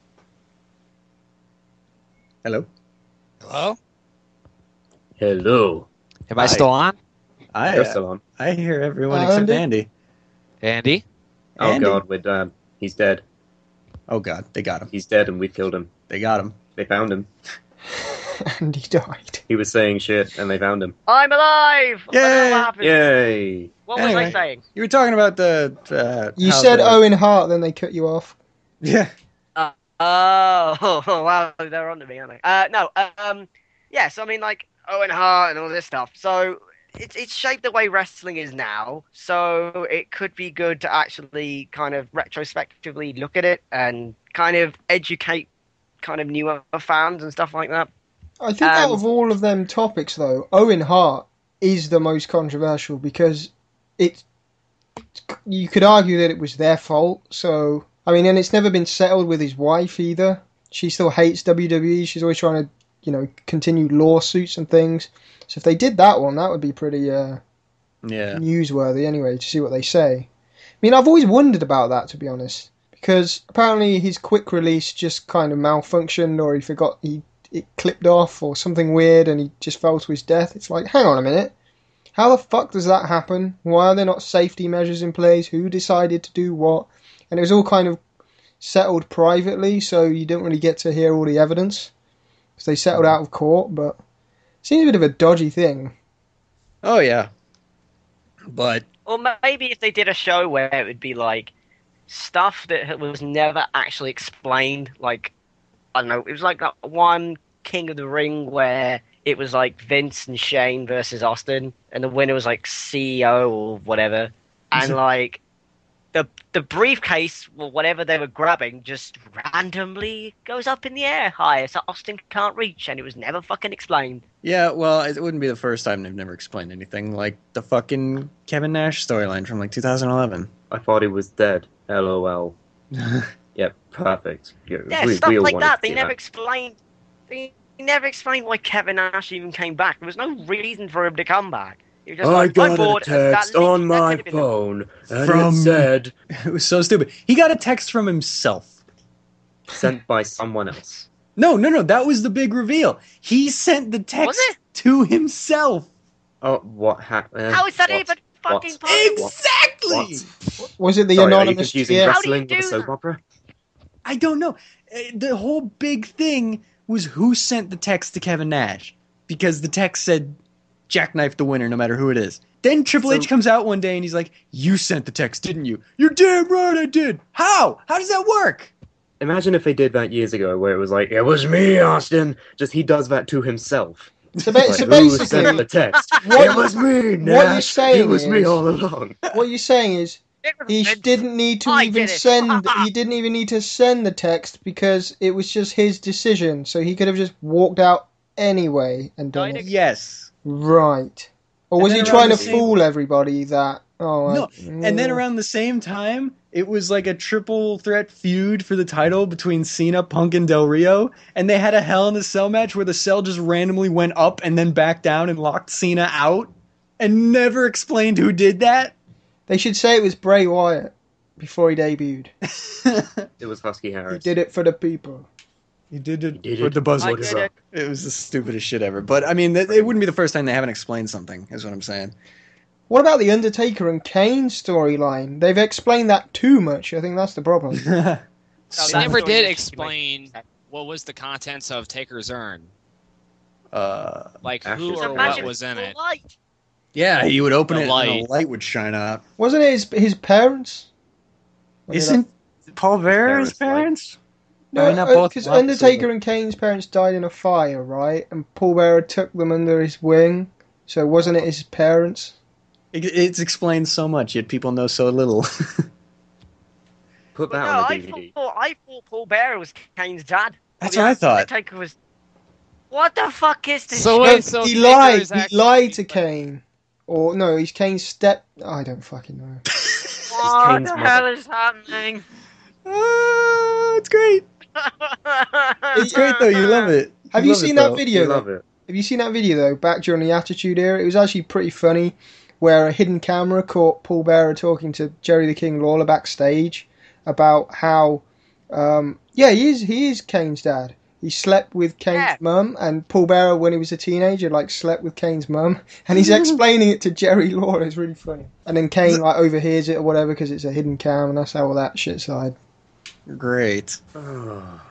Speaker 3: Hello.
Speaker 4: Hello?
Speaker 2: Hello.
Speaker 4: Am I
Speaker 3: Hi.
Speaker 4: still on?
Speaker 3: I
Speaker 2: You're still on.
Speaker 3: I hear everyone except
Speaker 5: Andy?
Speaker 3: Andy.
Speaker 4: Andy?
Speaker 2: Oh
Speaker 3: Andy.
Speaker 2: god, we're done. He's dead.
Speaker 3: Oh god, they got him.
Speaker 2: He's dead and we killed him.
Speaker 3: They got him.
Speaker 2: They found him.
Speaker 5: And he died.
Speaker 2: He was saying shit and they found him.
Speaker 1: I'm alive. I don't know
Speaker 3: Yay!
Speaker 1: what happened.
Speaker 2: Yay!
Speaker 1: What was
Speaker 3: Anyway.
Speaker 1: I saying?
Speaker 3: You were talking about the. Uh,
Speaker 5: You
Speaker 3: how
Speaker 5: said
Speaker 3: the-
Speaker 5: Owen Hart, then they cut you off.
Speaker 3: Yeah.
Speaker 1: Oh, wow, they're onto me, aren't they? Uh, no, um, yeah, so I mean, like, Owen Hart and all this stuff. So, it's it's shaped the way wrestling is now, so it could be good to actually kind of retrospectively look at it and kind of educate kind of newer fans and stuff like that.
Speaker 5: I think out
Speaker 1: Um,
Speaker 5: of all of them topics, though, Owen Hart is the most controversial because it. You could argue that it was their fault. So I mean, and it's never been settled with his wife either. She still hates W W E. She's always trying to, you know, continue lawsuits and things. So if they did that one, that would be pretty uh,
Speaker 3: Yeah.
Speaker 5: newsworthy anyway to see what they say. I mean, I've always wondered about that, to be honest, because apparently his quick release just kind of malfunctioned, or he forgot he it clipped off, or something weird, and he just fell to his death. It's like, hang on a minute, how the fuck does that happen? Why are there not safety measures in place? Who decided to do what? And it was all kind of settled privately, so you don't really get to hear all the evidence because they settled out of court. But it seems a bit of a dodgy thing.
Speaker 3: Oh yeah. But
Speaker 1: Or maybe if they did a show where it would be like stuff that was never actually explained, like I don't know, it was like that one King of the Ring where it was like Vince and Shane versus Austin, and the winner was like C E O or whatever, and like the the briefcase or whatever they were grabbing just randomly goes up in the air higher, so Austin can't reach, and it was never fucking explained.
Speaker 3: Yeah, well, it wouldn't be the first time they've never explained anything, like the fucking Kevin Nash storyline from like two thousand eleven.
Speaker 2: I thought he was dead. LOL. Yep, perfect. Yeah,
Speaker 1: Yeah,
Speaker 2: we,
Speaker 1: stuff
Speaker 2: we all
Speaker 1: like
Speaker 2: wanted
Speaker 1: that.
Speaker 2: to
Speaker 1: They
Speaker 2: see
Speaker 1: never
Speaker 2: that.
Speaker 1: explained. They never explained why Kevin Nash even came back. There was no reason for him to come back. He was just
Speaker 2: I
Speaker 1: like, I'm
Speaker 2: got
Speaker 1: bored,
Speaker 2: a
Speaker 1: and that
Speaker 2: text
Speaker 1: literally-
Speaker 2: on
Speaker 1: that
Speaker 2: my
Speaker 1: could have been the-
Speaker 2: phone, and
Speaker 3: From-
Speaker 2: it said
Speaker 3: It was so stupid. He got a text from himself.
Speaker 2: sent by someone else.
Speaker 3: No, no, no, that was the big reveal. He sent the
Speaker 1: Was
Speaker 3: text
Speaker 1: it?
Speaker 3: to himself.
Speaker 2: Oh, what happened?
Speaker 1: How is that
Speaker 2: what?
Speaker 1: even fucking
Speaker 2: What?
Speaker 1: possible?
Speaker 3: Exactly!
Speaker 5: Was it the
Speaker 2: Sorry, are you
Speaker 5: anonymous
Speaker 2: confusing
Speaker 5: G M?
Speaker 1: How do you
Speaker 2: wrestling with a
Speaker 1: do
Speaker 2: soap
Speaker 1: that?
Speaker 2: opera?
Speaker 3: I don't know. Uh, The whole big thing was who sent the text to Kevin Nash. Because the text said, jackknife the winner, no matter who it is. Then Triple
Speaker 2: So-
Speaker 3: H comes out one day and he's like, you sent the text, didn't you? You're damn right I did. How? How does that work?
Speaker 2: Imagine if they did that years ago, where it was like, "It was me, Austin." Just he does that to himself.
Speaker 5: So, ba-
Speaker 2: Like,
Speaker 5: so
Speaker 2: who sent
Speaker 5: basically,
Speaker 2: the text?
Speaker 5: what-
Speaker 2: it was me.
Speaker 5: what
Speaker 2: Nash.
Speaker 5: you're saying
Speaker 2: it was me
Speaker 5: is-
Speaker 2: all along.
Speaker 5: what you're saying is
Speaker 1: It was
Speaker 5: he
Speaker 1: Vince.
Speaker 5: didn't need to
Speaker 1: I
Speaker 5: even
Speaker 1: did it.
Speaker 5: send. He didn't even need to send the text because it was just his decision. So he could have just walked out anyway and done it.
Speaker 3: Yes.
Speaker 5: Right. Or
Speaker 3: And
Speaker 5: was
Speaker 3: then
Speaker 5: he
Speaker 3: around
Speaker 5: trying
Speaker 3: the
Speaker 5: to
Speaker 3: same-
Speaker 5: fool everybody that? Oh,
Speaker 3: No,
Speaker 5: I-
Speaker 3: And then around the same time, it was like a triple threat feud for the title between Cena, Punk, and Del Rio. And they had a Hell in a Cell match where the cell just randomly went up and then back down and locked Cena out. And never explained who did that.
Speaker 5: they should say it was Bray Wyatt before he debuted.
Speaker 2: It was Husky
Speaker 5: He
Speaker 2: Harris.
Speaker 5: did it for the people.
Speaker 3: He did it
Speaker 2: did
Speaker 3: for
Speaker 2: it.
Speaker 3: the
Speaker 1: I
Speaker 3: buzzword.
Speaker 1: did it.
Speaker 3: It was the stupidest shit ever. But I mean, it it wouldn't be the first time they haven't explained something, is what I'm saying.
Speaker 5: What about the Undertaker and Kane storyline? They've explained that too much. I think that's the problem.
Speaker 1: Oh,
Speaker 4: They
Speaker 1: that
Speaker 4: never
Speaker 1: story
Speaker 4: did
Speaker 1: was-
Speaker 4: explain what was the contents of Taker's urn.
Speaker 3: uh,
Speaker 4: Like
Speaker 2: Ashes.
Speaker 4: who
Speaker 1: Just
Speaker 4: or what
Speaker 1: imagine
Speaker 4: was in
Speaker 1: the
Speaker 4: it.
Speaker 1: light.
Speaker 3: yeah, he would open
Speaker 4: The
Speaker 3: it
Speaker 4: light.
Speaker 3: and the light would shine out.
Speaker 5: Wasn't it his, his parents? Or did I-
Speaker 3: Isn't Paul Bearer his
Speaker 2: parents, like-
Speaker 3: parents?
Speaker 5: No,
Speaker 3: I mean, not both
Speaker 5: because
Speaker 3: lots,
Speaker 5: Undertaker
Speaker 3: so-
Speaker 5: and Kane's parents died in a fire, right? And Paul Bearer took them under his wing. So wasn't it his parents?
Speaker 3: It, it's explained so much, yet people know so little.
Speaker 2: Put
Speaker 1: But
Speaker 2: that
Speaker 1: no,
Speaker 2: on
Speaker 1: I
Speaker 2: the D V D.
Speaker 1: thought I thought Paul Bearer was Kane's dad.
Speaker 3: That's
Speaker 1: The
Speaker 3: what I thought.
Speaker 1: Undertaker was. What the fuck is this?
Speaker 4: So
Speaker 1: shit?
Speaker 4: wait, so
Speaker 5: he
Speaker 4: Taker
Speaker 5: lied.
Speaker 4: is
Speaker 5: He
Speaker 4: actually-
Speaker 5: lied to Kane, or no, he's Kane's step. I don't fucking know.
Speaker 1: What
Speaker 2: Kane's
Speaker 1: the
Speaker 2: mother.
Speaker 1: hell is happening?
Speaker 3: Ah, it's great. It's great though. You love it.
Speaker 5: Have
Speaker 3: You
Speaker 5: you
Speaker 3: love it,
Speaker 5: seen that
Speaker 3: though.
Speaker 5: video?
Speaker 2: You love it.
Speaker 5: Have you seen that video though? Back during the Attitude Era, it was actually pretty funny. Where a hidden camera caught Paul Bearer talking to Jerry the King Lawler backstage about how, um, yeah, he is he is Kane's dad. He slept with Kane's
Speaker 1: Yeah.
Speaker 5: mum, and Paul Bearer, when he was a teenager, like slept with Kane's mum, and he's explaining it to Jerry Lawler. It's really funny. And then Kane like overhears it or whatever because it's a hidden cam, and that's how all that shit's like.
Speaker 3: Great.
Speaker 2: Oh,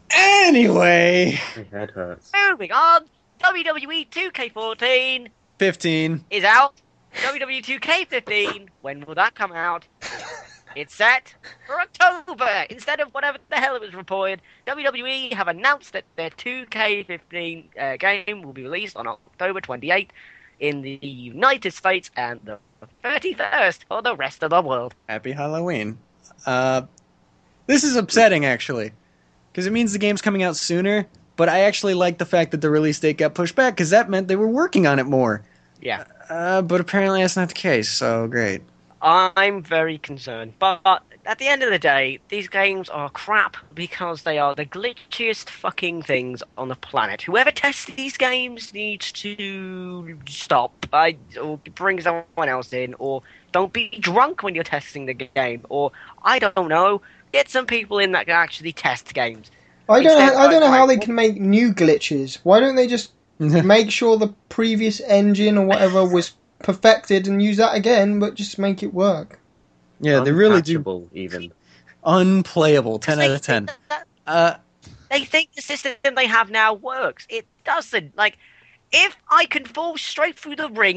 Speaker 3: Anyway,
Speaker 2: my head hurts.
Speaker 1: Moving on. W W E two K fourteen
Speaker 3: fifteen.
Speaker 1: is out. W W E two K fifteen. When will that come out? It's set for October instead of whatever the hell it was reported. W W E have announced that their two K fifteen uh, game will be released on October twenty-eighth in the United States and the thirty-first for the rest of the world.
Speaker 3: Happy Halloween. Uh, this is upsetting actually, because it means the game's coming out sooner. But I actually like the fact that the release date got pushed back because that meant they were working on it more.
Speaker 1: Yeah.
Speaker 3: Uh, but apparently that's not the case. So great.
Speaker 1: I'm very concerned, but at the end of the day, these games are crap because they are the glitchiest fucking things on the planet. Whoever tests these games needs to stop, I, or bring someone else in, or don't be drunk when you're testing the game, or I don't know, get some people in that can actually test games.
Speaker 5: I don't.
Speaker 1: Instead,
Speaker 5: I don't know
Speaker 1: like,
Speaker 5: how they
Speaker 1: like-
Speaker 5: can make new glitches. Why don't they just make sure the previous engine or whatever was perfected and use that again, but just make it work?
Speaker 3: Yeah, they really do.
Speaker 2: Unpatchable, even.
Speaker 3: Unplayable. Ten
Speaker 1: They
Speaker 3: out of ten.
Speaker 1: think that-
Speaker 3: Uh,
Speaker 1: They think the system they have now works. It doesn't. Like, if I can fall straight through the ring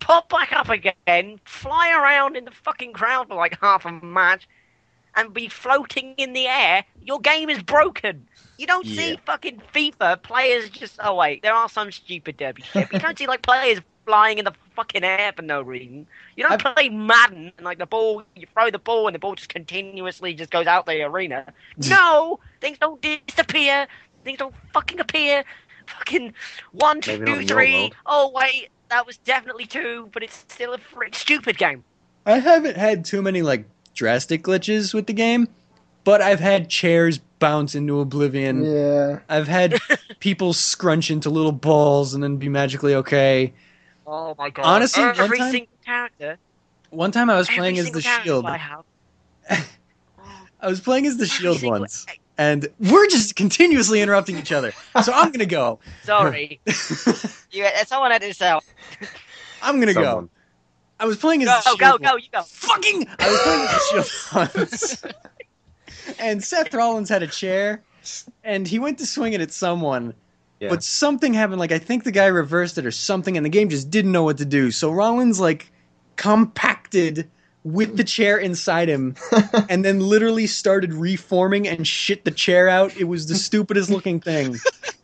Speaker 1: pop back up again, fly around in the fucking crowd for like half a match, and be floating in the air, your game is broken. You don't
Speaker 3: Yeah.
Speaker 1: see fucking FIFA players just. Oh wait, there are some stupid derby shit. But you don't see like players flying in the fucking air for no reason. You don't play Madden and like the ball, you throw the ball and the ball just continuously just goes out the arena. No, things don't disappear. Things don't fucking appear. Fucking one, two,
Speaker 2: Maybe not in your
Speaker 1: three.
Speaker 2: world.
Speaker 1: Oh wait, that was definitely two, but it's still a frick stupid game.
Speaker 3: I haven't had too many like drastic glitches with the game, but I've had chairs bounce into oblivion.
Speaker 5: Yeah.
Speaker 3: I've had people scrunch into little balls and then be magically okay.
Speaker 1: Oh my god!
Speaker 3: Honestly, one
Speaker 1: every
Speaker 3: time-
Speaker 1: single character,
Speaker 3: One time I was
Speaker 1: every
Speaker 3: playing as
Speaker 1: single
Speaker 3: the
Speaker 1: character
Speaker 3: shield.
Speaker 1: I have.
Speaker 3: I was playing as the
Speaker 1: Every
Speaker 3: shield
Speaker 1: single-
Speaker 3: once, and we're just continuously interrupting each other. So I'm gonna go.
Speaker 1: Sorry, you, someone had this out.
Speaker 3: I'm gonna go.
Speaker 2: Someone.
Speaker 3: I was playing as
Speaker 1: Go,
Speaker 3: the shield.
Speaker 1: go,
Speaker 3: once.
Speaker 1: go! You go.
Speaker 3: Fucking! I was playing as the shield once, and Seth Rollins had a chair, and he went to swing it at someone.
Speaker 2: Yeah.
Speaker 3: But something happened, like I think the guy reversed it or something, and the game just didn't know what to do. So Rollins like compacted with the chair inside him, and then literally started reforming and shit the chair out. It was the stupidest looking thing.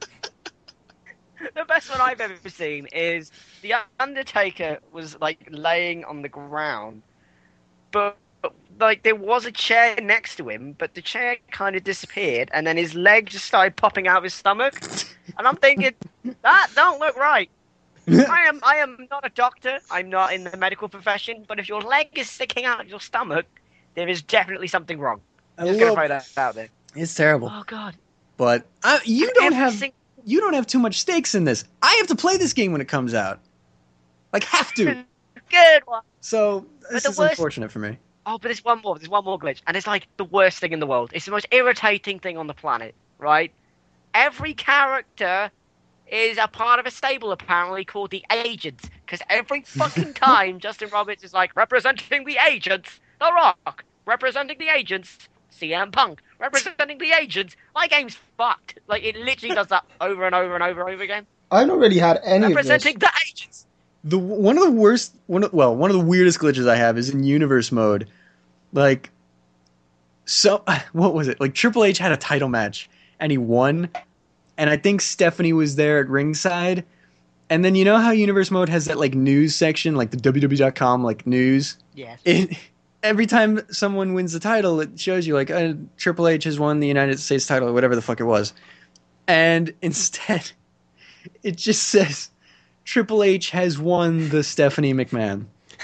Speaker 1: The best one I've ever seen is the Undertaker was like laying on the ground, but like there was a chair next to him, but the chair kind of disappeared, and then his leg just started popping out of his stomach, and I'm thinking that don't look right. I am I am not a doctor. I'm not in the medical profession, but if your leg is sticking out of your stomach, there is definitely something wrong.
Speaker 3: I
Speaker 1: I'm just gonna
Speaker 3: love-
Speaker 1: throw that out there.
Speaker 3: It's terrible.
Speaker 1: Oh god,
Speaker 3: But I, you don't
Speaker 1: Every
Speaker 3: have
Speaker 1: sing-
Speaker 3: you don't have too much stakes in this. I have to play this game when it comes out. Like have to.
Speaker 1: good one.
Speaker 3: So this
Speaker 1: the
Speaker 3: is
Speaker 1: worst-
Speaker 3: unfortunate for me.
Speaker 1: Oh, but there's one more. There's one more glitch, and it's like the worst thing in the world. It's the most irritating thing on the planet, right? Every character is a part of a stable, apparently, called the Agents. Because every fucking time Justin Roberts is like, representing the Agents, The Rock. Representing the Agents, C M Punk. Representing the Agents, my game's fucked. Like, it literally does that over and over and over and over again.
Speaker 5: I've not really had any of this.
Speaker 1: Representing the Agents.
Speaker 3: The one of the worst one of, well, one of the weirdest glitches I have is in universe mode. Like so what was it? Like Triple H had a title match and he won, and I think Stephanie was there at ringside. And then you know how universe mode has that like news section, like the W W E dot com like news?
Speaker 1: Yes.
Speaker 3: It, every time someone wins the title, it shows you like uh, Triple H has won the United States title or whatever the fuck it was. And instead it just says Triple H has won the Stephanie McMahon.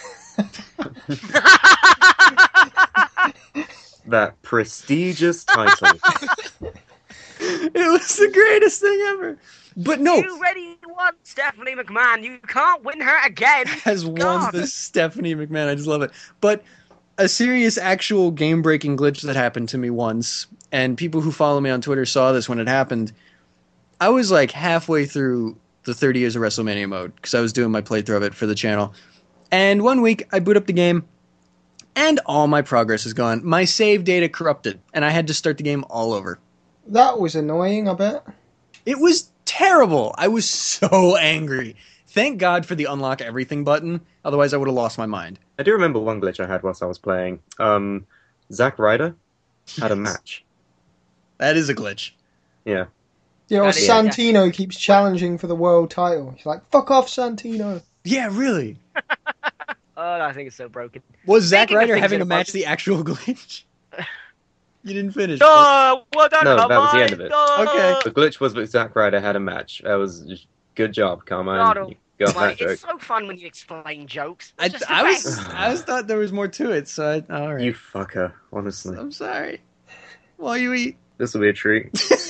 Speaker 2: That prestigious title.
Speaker 3: It was the greatest thing ever. But no,
Speaker 1: You already won Stephanie McMahon. You can't win her again.
Speaker 3: has won
Speaker 1: God.
Speaker 3: the Stephanie McMahon. I just love it. But a serious, actual game-breaking glitch that happened to me once, and people who follow me on Twitter saw this when it happened. I was like halfway through the thirty years of WrestleMania mode because I was doing my playthrough of it for the channel. And one week I boot up the game, and all my progress is gone. My save data corrupted, and I had to start the game all over.
Speaker 5: That was annoying, I bet.
Speaker 3: It was terrible. I was so angry. Thank God for the unlock everything button. Otherwise, I would have lost my mind.
Speaker 2: I do remember one glitch I had whilst I was playing. Um, Zack Ryder had a match.
Speaker 3: That is a glitch.
Speaker 2: Yeah.
Speaker 5: You know,
Speaker 1: That is-
Speaker 5: Santino keeps challenging for the world title. He's like, fuck off, Santino.
Speaker 3: Yeah, really.
Speaker 1: Oh, I think it's so broken.
Speaker 3: Was Zack
Speaker 1: Speaking of
Speaker 3: Ryder
Speaker 1: things
Speaker 3: having
Speaker 1: that
Speaker 3: a
Speaker 1: are
Speaker 3: match
Speaker 1: broken-
Speaker 3: the actual glitch? You didn't finish.
Speaker 1: Oh, well done,
Speaker 2: No, that was the
Speaker 1: mate.
Speaker 2: end of it.
Speaker 1: Oh,
Speaker 3: Okay.
Speaker 2: The glitch was that Zack Ryder had a match. That was just good job, Carmine.
Speaker 1: God,
Speaker 2: You got that
Speaker 1: mate,
Speaker 2: joke.
Speaker 1: it's so fun when you explain jokes.
Speaker 3: I,
Speaker 1: It's just the
Speaker 3: I was
Speaker 1: best.
Speaker 3: I was thought there was more to it, so I, all right.
Speaker 2: You fucker, honestly.
Speaker 3: I'm sorry. While you eat.
Speaker 2: This will be a treat.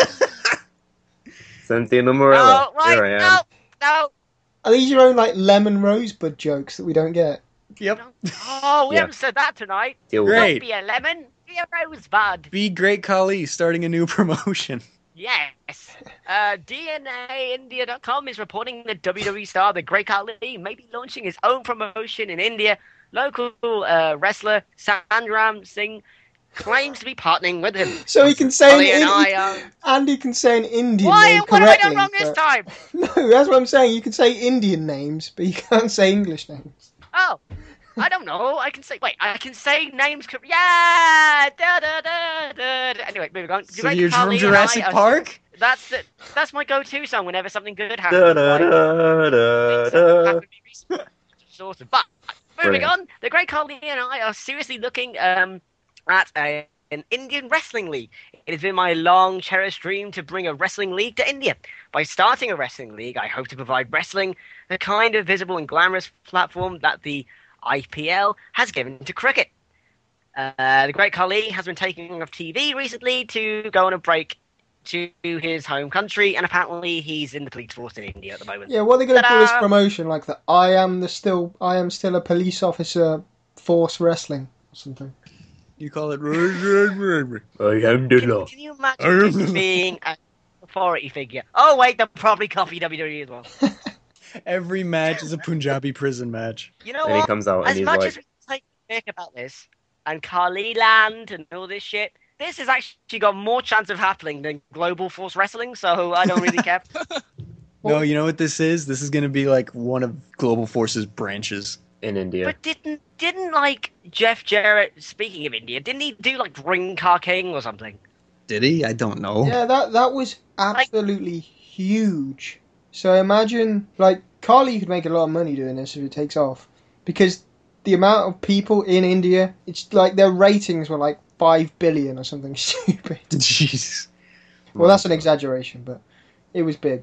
Speaker 2: Santino Morella.
Speaker 1: Oh, right,
Speaker 2: Here I am.
Speaker 1: no, no.
Speaker 5: Are these your own, like, lemon rosebud jokes that we don't get?
Speaker 3: Yep.
Speaker 1: Oh, we
Speaker 2: Yeah.
Speaker 1: haven't said that tonight.
Speaker 2: Deal with
Speaker 3: Great.
Speaker 2: it.
Speaker 1: Don't be a lemon, be a rosebud.
Speaker 3: Be Great Khali starting a new promotion.
Speaker 1: Yes. Uh, D N A India dot com is reporting that W W E star The Great Khali may be launching his own promotion in India. Local uh, wrestler Sandram Singh claims to be partnering with him.
Speaker 5: So he can say
Speaker 1: Ollie
Speaker 5: an
Speaker 1: and I
Speaker 5: Indi-
Speaker 1: are...
Speaker 5: Andy can say an Indian
Speaker 1: Why?
Speaker 5: name
Speaker 1: What have I
Speaker 5: correctly.
Speaker 1: done wrong this
Speaker 5: but-
Speaker 1: time?
Speaker 5: No, that's what I'm saying. You can say Indian names, but you can't say English names.
Speaker 1: Oh, I don't know. I can say... Wait, I can say names... cor- Yeah! Da, da, da, da, da. Anyway, moving on.
Speaker 3: So
Speaker 1: Great
Speaker 3: you're from
Speaker 1: Carly and
Speaker 3: Jurassic
Speaker 1: I are-
Speaker 3: Park?
Speaker 1: That's the, that's my go-to song whenever something good
Speaker 2: Da,
Speaker 1: happens.
Speaker 2: da,
Speaker 1: like-
Speaker 2: da, da,
Speaker 1: things that
Speaker 2: da.
Speaker 1: happened to me recently, which is awesome. But moving
Speaker 2: Brilliant.
Speaker 1: on, the great Carly and I are seriously looking um, at a, an Indian wrestling league. It has been my long cherished dream to bring a wrestling league to India. By starting a wrestling league, I hope to provide wrestling the kind of visible and glamorous platform that the I P L has given to cricket. Uh, the great Carly has been taking off T V recently to go on a break to his home country, and apparently he's in the police force in India at the moment.
Speaker 5: Yeah, what are they going to call this
Speaker 1: Ta-da!
Speaker 5: promotion? Like the I am the still I am still a police officer force wrestling or something.
Speaker 3: You call it.
Speaker 2: I am the
Speaker 1: Can,
Speaker 2: law.
Speaker 1: can you imagine just being an authority figure? Oh wait, they'll probably copy W W E as well.
Speaker 3: Every match is a Punjabi prison match.
Speaker 1: You know
Speaker 2: And he
Speaker 1: what?
Speaker 2: comes out and
Speaker 1: As
Speaker 2: he's
Speaker 1: much
Speaker 2: like,
Speaker 1: as we take a pick about this, and Carly Land and all this shit, this has actually got more chance of happening than Global Force Wrestling, so I don't really care.
Speaker 3: No, you know what this is? This is going to be like one of Global Force's branches.
Speaker 2: in India.
Speaker 1: But didn't didn't like Jeff Jarrett, speaking of India, didn't he do like Ring Car King or something?
Speaker 3: Did he? I don't know.
Speaker 5: Yeah, that that was absolutely huge. So imagine, like, Carly could make a lot of money doing this if it takes off, because the amount of people in India, it's like their ratings were like five billion or something stupid.
Speaker 3: Jeez.
Speaker 5: Well, that's an exaggeration, but it was big.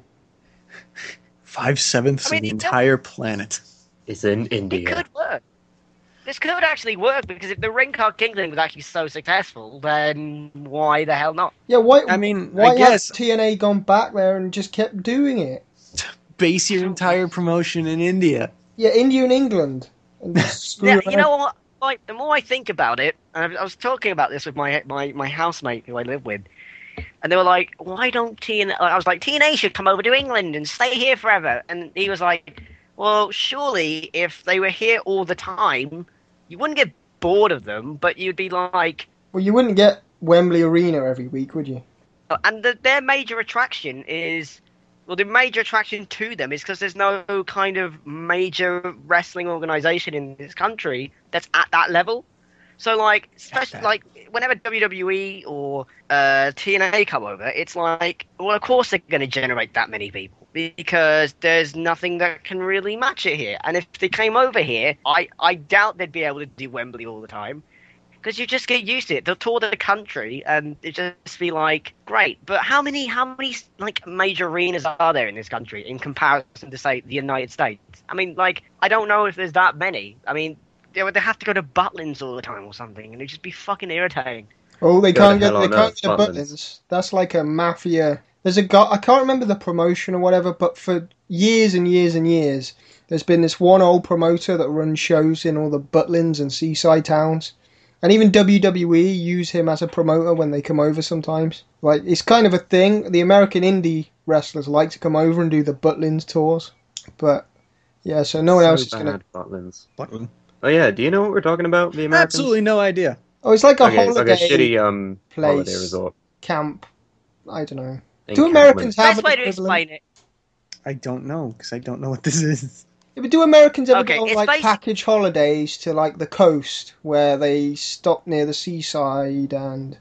Speaker 3: Five sevenths
Speaker 1: I mean,
Speaker 3: of the
Speaker 1: it-
Speaker 3: entire planet.
Speaker 2: It's in
Speaker 1: It
Speaker 2: India.
Speaker 1: could work. This could actually work, because if the Ring Car King thing was actually so successful, then why the hell not?
Speaker 5: Yeah, why?
Speaker 3: I mean,
Speaker 5: why
Speaker 3: I guess
Speaker 5: has T N A gone back there and just kept doing it?
Speaker 3: base your entire promotion in India.
Speaker 5: Yeah, India and England. And just screw
Speaker 1: Yeah,
Speaker 5: around.
Speaker 1: you know what? Like, the more I think about it, and I I was talking about this with my my my housemate who I live with, and they were like, "Why don't T N A?" I was like, "T N A should come over to England and stay here forever." And he was like, "Well, surely if they were here all the time, you wouldn't get bored of them, but you'd be like."
Speaker 5: Well, you wouldn't get Wembley Arena every week, would you?
Speaker 1: And the, their major attraction is, well, the major attraction to them is because there's no kind of major wrestling organization in this country that's at that level. So, like, especially
Speaker 3: that.
Speaker 1: like whenever W W E or uh, T N A come over, it's like, well, of course they're going to generate that many people because there's nothing that can really match it here. And if they came over here, I I doubt they'd be able to do Wembley all the time. Because you just get used to it. They'll tour the country, and it just be like, great. But how many, how many like major arenas are there in this country in comparison to, say, the United States? I mean, like, I don't know if there's that many. I mean, they would they have to go to Butlins all the time or something, and it'd just be fucking irritating.
Speaker 5: Oh, they
Speaker 2: Go
Speaker 5: can't
Speaker 2: the
Speaker 5: get
Speaker 2: hell
Speaker 5: they
Speaker 2: on
Speaker 5: can't
Speaker 2: earth,
Speaker 5: get
Speaker 2: Butlins.
Speaker 5: Butlins. That's like a mafia. There's a guy I can't remember the promotion or whatever, but for years and years and years, there's been this one old promoter that runs shows in all the Butlins and seaside towns. And even W W E use him as a promoter when they come over sometimes. Like, it's kind of a thing. The American indie wrestlers like to come over and do the Butlins tours. But, yeah, so no one
Speaker 2: so
Speaker 5: else is
Speaker 2: bad,
Speaker 5: going to...
Speaker 2: Butlins.
Speaker 3: Button.
Speaker 2: Oh yeah, do you know what we're talking about? The Americans?
Speaker 3: Absolutely no idea.
Speaker 5: Oh, it's like a
Speaker 2: Okay, it's
Speaker 5: holiday
Speaker 2: like a shitty um
Speaker 5: place.
Speaker 2: holiday resort.
Speaker 5: camp. I don't know.
Speaker 2: in
Speaker 5: Do
Speaker 2: Cameron.
Speaker 5: Americans have
Speaker 1: Best
Speaker 5: an
Speaker 1: way to
Speaker 5: equivalent?
Speaker 1: explain it.
Speaker 3: I don't know because I don't know what this is.
Speaker 5: Yeah, but do Americans ever
Speaker 1: Okay,
Speaker 5: go on
Speaker 1: it's
Speaker 5: like
Speaker 1: basic-
Speaker 5: package holidays to like the coast where they stop near the seaside and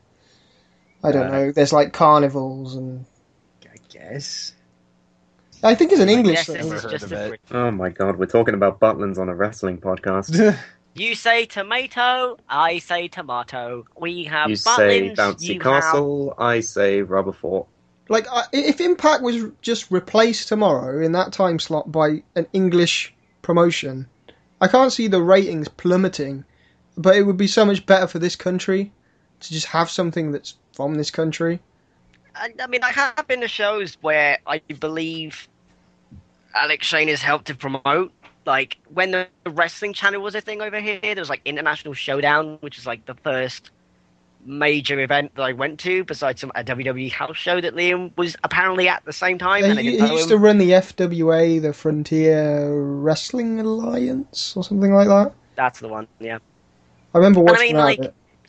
Speaker 5: I don't
Speaker 2: Uh,
Speaker 5: know. There's like carnivals and
Speaker 3: I guess.
Speaker 5: I think it's an English
Speaker 1: Yes,
Speaker 5: thing.
Speaker 1: this is
Speaker 4: heard
Speaker 1: just
Speaker 4: of
Speaker 1: a
Speaker 4: it.
Speaker 1: Brit-
Speaker 2: Oh my god, we're talking about Butlins on a wrestling podcast.
Speaker 1: You say tomato, I say tomato. We have
Speaker 2: You
Speaker 1: Butlins,
Speaker 2: say Bouncy
Speaker 1: you
Speaker 2: Castle, I say Rubber Fort.
Speaker 5: Like I- if Impact was just replaced tomorrow in that time slot by an English promotion, I can't see the ratings plummeting. But it would be so much better for this country to just have something that's from this country.
Speaker 1: I, I mean, I have been to shows where I believe Alex Shane has helped to promote. Like, when the wrestling channel was a thing over here, there was, like, International Showdown, which is, like, the first major event that I went to, besides some, a W W E house show that Liam was apparently at the same time. and I
Speaker 5: he
Speaker 1: didn't
Speaker 5: he
Speaker 1: know
Speaker 5: used
Speaker 1: him.
Speaker 5: to run the F W A, the Frontier Wrestling Alliance, or something like that.
Speaker 1: That's the one, yeah.
Speaker 5: I remember
Speaker 1: And I
Speaker 5: watching
Speaker 1: mean,
Speaker 5: that.
Speaker 1: like,
Speaker 5: but-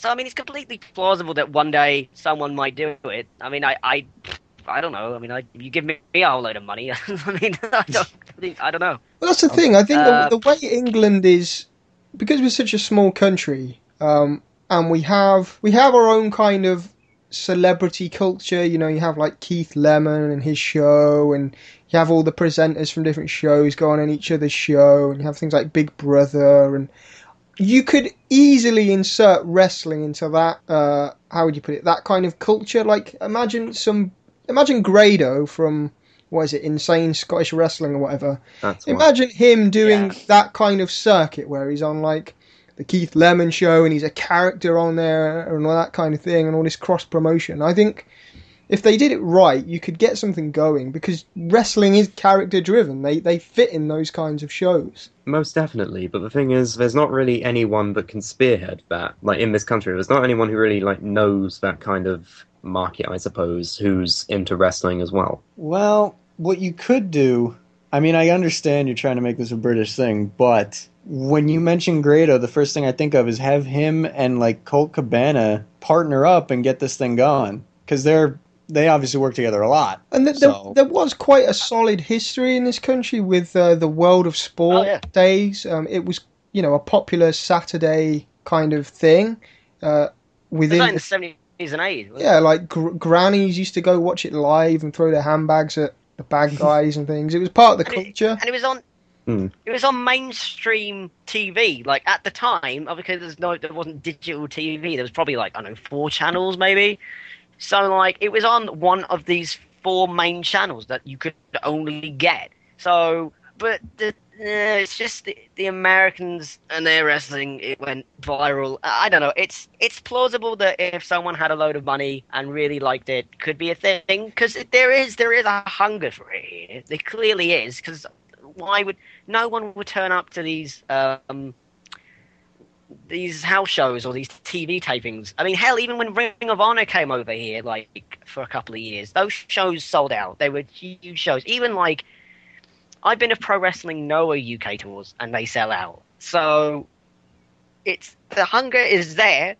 Speaker 1: So I mean, it's completely plausible that one day someone might do it. I mean, I, I, I don't know. I mean, I, you give me a whole load of money. I mean, I don't, I don't know.
Speaker 5: Well, that's the thing. I think
Speaker 1: Uh,
Speaker 5: the, the way England is, because we're such a small country, um, and we have we have our own kind of celebrity culture. You know, you have like Keith Lemon and his show, and you have all the presenters from different shows go on in each other's show, and you have things like Big Brother, and you could easily insert wrestling into that. Uh, how would you put it? That kind of culture. Like, imagine some, imagine Grado from what is it, Insane Scottish Wrestling or whatever.
Speaker 2: That's what.
Speaker 5: Imagine him doing
Speaker 1: Yeah.
Speaker 5: that kind of circuit where he's on like the Keith Lemon show and he's a character on there and all that kind of thing and all this cross promotion. I think if they did it right, you could get something going because wrestling is character driven. They they fit in those kinds of shows.
Speaker 2: Most definitely, but the thing is, there's not really anyone that can spearhead that. Like, in this country, there's not anyone who really, like, knows that kind of market, I suppose, who's into wrestling as well.
Speaker 3: Well, what you could do, I mean, I understand you're trying to make this a British thing, but when you mention Grado, the first thing I think of is have him and, like, Colt Cabana partner up and get this thing going. Because they're they obviously work together a lot.
Speaker 5: And th-
Speaker 3: So-
Speaker 5: there, there was quite a solid history in this country with uh, the World of Sport
Speaker 1: Oh, yeah.
Speaker 5: days. Um, it was, you know, a popular Saturday kind of thing. Uh,
Speaker 1: It was
Speaker 5: within
Speaker 1: like in
Speaker 5: the
Speaker 1: the seventies and eighties. wasn't
Speaker 5: Yeah, like gr- grannies used to go watch it live and throw their handbags at the bad guys and things. It was part of the
Speaker 1: And it-
Speaker 5: culture.
Speaker 1: And it was on.
Speaker 2: Hmm.
Speaker 1: It was on mainstream T V, like at the time, uh, because there's no, there wasn't digital T V. There was probably like I don't know, four channels maybe. So like it was on one of these four main channels that you could only get. So, but the, uh, it's just the, the Americans and their wrestling. It went viral. I I don't know. It's it's plausible that if someone had a load of money and really liked it, could be a thing. Because there is there is a hunger for it here. There clearly is. Because why would no one would turn up to these um, these house shows or these T V tapings? I mean, hell, even when Ring of Honor came over here, like for a couple of years, those shows sold out. They were huge shows. Even like, I've been to Pro Wrestling Noah U K tours, and they sell out. So it's the hunger is there.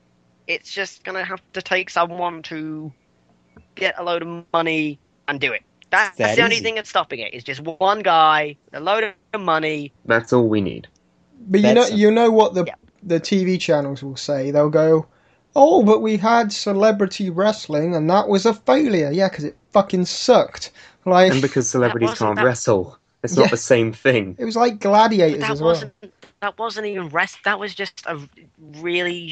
Speaker 1: It's just gonna have to take someone to get a load of money and do it. That's
Speaker 3: That
Speaker 1: the only
Speaker 3: easy.
Speaker 1: thing that's stopping it. Is just one guy, a load of money.
Speaker 2: That's all we need.
Speaker 5: But you know,
Speaker 3: That's a-
Speaker 5: you know what the
Speaker 1: Yeah.
Speaker 5: the T V channels will say. They'll go, "Oh, but we had celebrity wrestling, and that was a failure." Yeah, because it fucking sucked. Like
Speaker 2: And because celebrities
Speaker 1: wasn't
Speaker 2: can't
Speaker 1: that-
Speaker 2: wrestle, it's
Speaker 5: Yeah.
Speaker 2: not the same thing.
Speaker 5: it was like
Speaker 1: But
Speaker 5: gladiators
Speaker 1: that
Speaker 5: as well.
Speaker 1: wasn't that wasn't even rest. That was just a really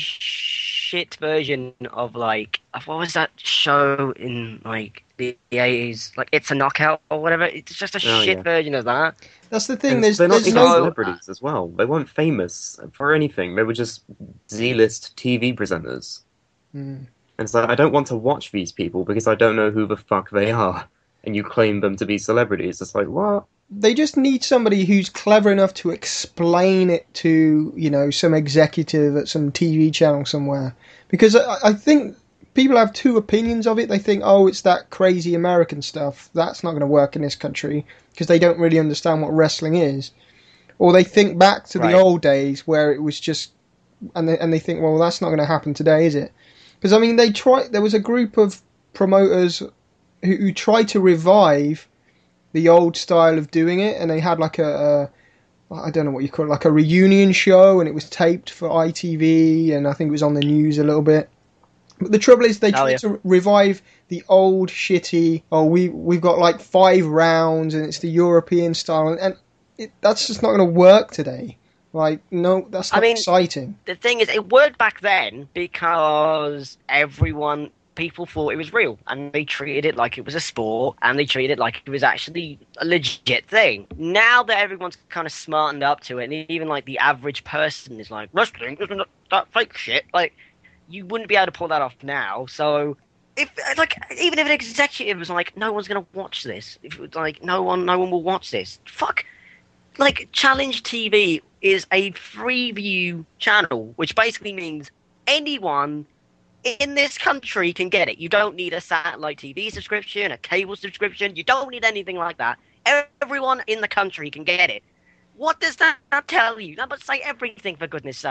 Speaker 1: shit version of like of- what was that show in like the eighties? Like It's a Knockout or whatever. It's just a
Speaker 2: Oh,
Speaker 1: shit
Speaker 2: yeah.
Speaker 1: version of that.
Speaker 5: That's the thing.
Speaker 2: And
Speaker 5: There's,
Speaker 2: they're not
Speaker 5: there's
Speaker 2: even
Speaker 5: no.
Speaker 2: celebrities as well. They weren't famous for anything. They were just Z-list T V presenters.
Speaker 5: Hmm.
Speaker 2: And it's like, I don't want to watch these people because I don't know who the fuck they are. And you claim them to be celebrities. It's like, what?
Speaker 5: They just need somebody who's clever enough to explain it to, you know, some executive at some T V channel somewhere. Because I, I think people have two opinions of it. They think, oh, it's that crazy American stuff. That's not going to work in this country because they don't really understand what wrestling is. Or they think back to
Speaker 3: Right.
Speaker 5: the old days where it was just, and they, and they think, well, that's not going to happen today, is it? Because, I mean, they tried, there was a group of promoters who, who tried to revive the old style of doing it, and they had like a, a I don't know what you call it, like a reunion show, and it was taped for I T V, and I think it was on the news a little bit. But the trouble is, they
Speaker 1: Oh,
Speaker 5: tried
Speaker 1: yeah.
Speaker 5: to revive the old shitty. Oh, we we've got like five rounds, and it's the European style, and, and it, that's just not going to work today. Like, no, that's
Speaker 1: I
Speaker 5: not
Speaker 1: mean-
Speaker 5: exciting.
Speaker 1: The thing is, it worked back then because everyone, people thought it was real, and they treated it like it was a sport, and they treated it like it was actually a legit thing. Now that everyone's kind of smartened up to it, and even like the average person is like, wrestling isn't that fake shit. Like, you wouldn't be able to pull that off now. So, if like, even if an executive was like, no one's gonna watch this, if it was like, no one, no one will watch this. Fuck. Like, Challenge T V is a free view channel, which basically means anyone in this country can get it. You don't need a satellite T V subscription, a cable subscription. You don't need anything like that. Everyone in the country can get it. What does that tell you? That must say everything, for goodness sake.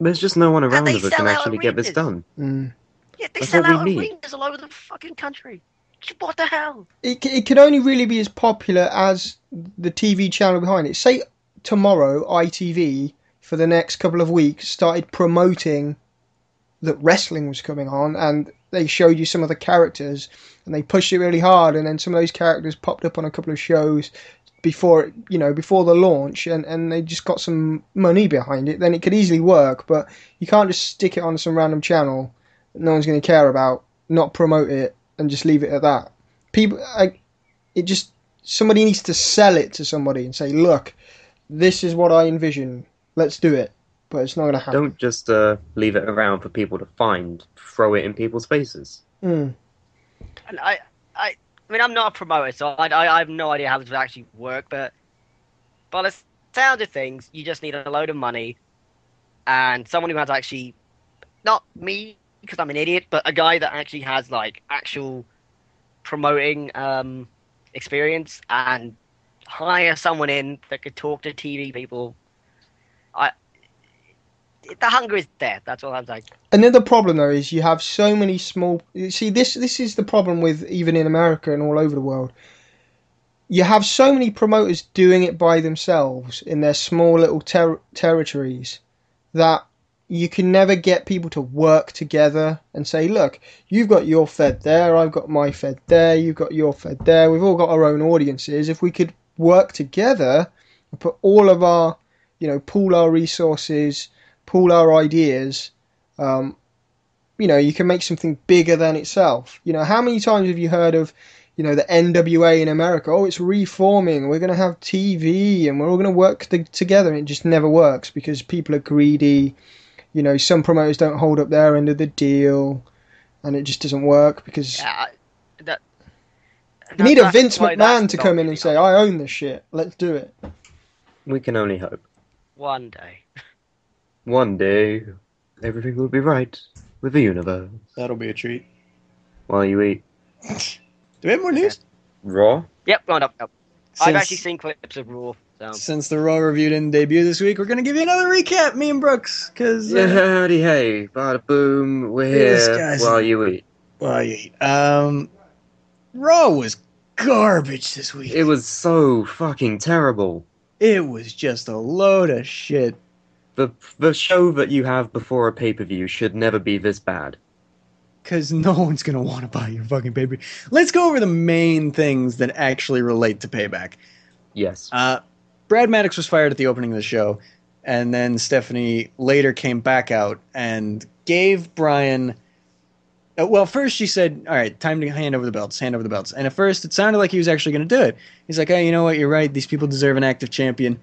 Speaker 2: There's just no one around
Speaker 1: they
Speaker 2: us that
Speaker 1: sell
Speaker 2: can
Speaker 1: out
Speaker 2: actually get this
Speaker 1: arenas.
Speaker 2: done.
Speaker 5: Mm.
Speaker 1: Yeah, they
Speaker 2: That's
Speaker 1: sell
Speaker 2: what we
Speaker 1: out
Speaker 2: need.
Speaker 1: arenas all over the fucking country. What the hell?
Speaker 5: It, c- it could only really be as popular as the T V channel behind it. Say tomorrow, I T V, for the next couple of weeks, started promoting that wrestling was coming on, and they showed you some of the characters, and they pushed it really hard, and then some of those characters popped up on a couple of shows before, you know, before the launch, and, and they just got some money behind it. Then it could easily work, but you can't just stick it on some random channel that no one's going to care about, not promote it, and just leave it at that. People, I, it just somebody needs to sell it to somebody and say, look, this is what I envision. Let's do it. But it's not going to happen.
Speaker 2: Don't just uh, leave it around for people to find. Throw it in people's faces.
Speaker 5: Mm.
Speaker 1: And I, I, I mean, I'm not a promoter, so I, I, I have no idea how this would actually work. But by the sound of things, you just need a load of money and someone who has actually, not me because I'm an idiot, but a guy that actually has like actual promoting um, experience, and hire someone in that could talk to T V people. I. The hunger is there. That's all I'm saying.
Speaker 5: Another problem though is you have so many small. You see, this this is the problem with even in America and all over the world. You have so many promoters doing it by themselves in their small little ter- territories that you can never get people to work together and say, look, you've got your fed there, I've got my fed there, you've got your fed there. We've all got our own audiences. If we could work together and put all of our, you know, pool our resources, pool our ideas, um, you know, you can make something bigger than itself. You know, how many times have you heard of, you know, the N W A in America? Oh, it's reforming. We're going to have T V and we're all going to work th- together. And it just never works because people are greedy. You know, some promoters don't hold up their end of the deal, and it just doesn't work because
Speaker 1: Yeah, that,
Speaker 5: you need a
Speaker 1: that's
Speaker 5: Vince
Speaker 1: why
Speaker 5: McMahon
Speaker 1: that's
Speaker 5: to
Speaker 1: not
Speaker 5: come in
Speaker 1: really
Speaker 5: and say,
Speaker 1: hard.
Speaker 5: I own this shit. Let's do it.
Speaker 2: We can only hope.
Speaker 1: One day.
Speaker 2: One day, everything will be right with the universe.
Speaker 3: That'll be a treat.
Speaker 2: While you eat
Speaker 3: Do we have more news?
Speaker 2: raw.
Speaker 1: Yep, going up. up. I've
Speaker 3: Since-
Speaker 1: actually seen clips of Raw. So.
Speaker 3: Since the Raw review didn't debut this week, we're going to give you another recap, me and Brooks, because...
Speaker 2: Yeah,
Speaker 3: Uh,
Speaker 2: howdy hey, bada boom, we're
Speaker 3: This
Speaker 2: here
Speaker 3: guy's-
Speaker 2: while you eat.
Speaker 3: well, you eat. Um, Raw was garbage this week.
Speaker 2: It was so fucking terrible.
Speaker 3: It was just a load of shit.
Speaker 2: The the show that you have before a pay per view should never be this bad.
Speaker 3: Because no one's going to want to buy your fucking pay-per-view. Let's go over the main things that actually relate to Payback.
Speaker 2: Yes.
Speaker 3: Uh, Brad Maddox was fired at the opening of the show, and then Stephanie later came back out and gave Brian... Uh, well, first she said, all right, time to hand over the belts, hand over the belts. And at first it sounded like he was actually going to do it. He's like, hey, you know what, you're right, these people deserve an active champion.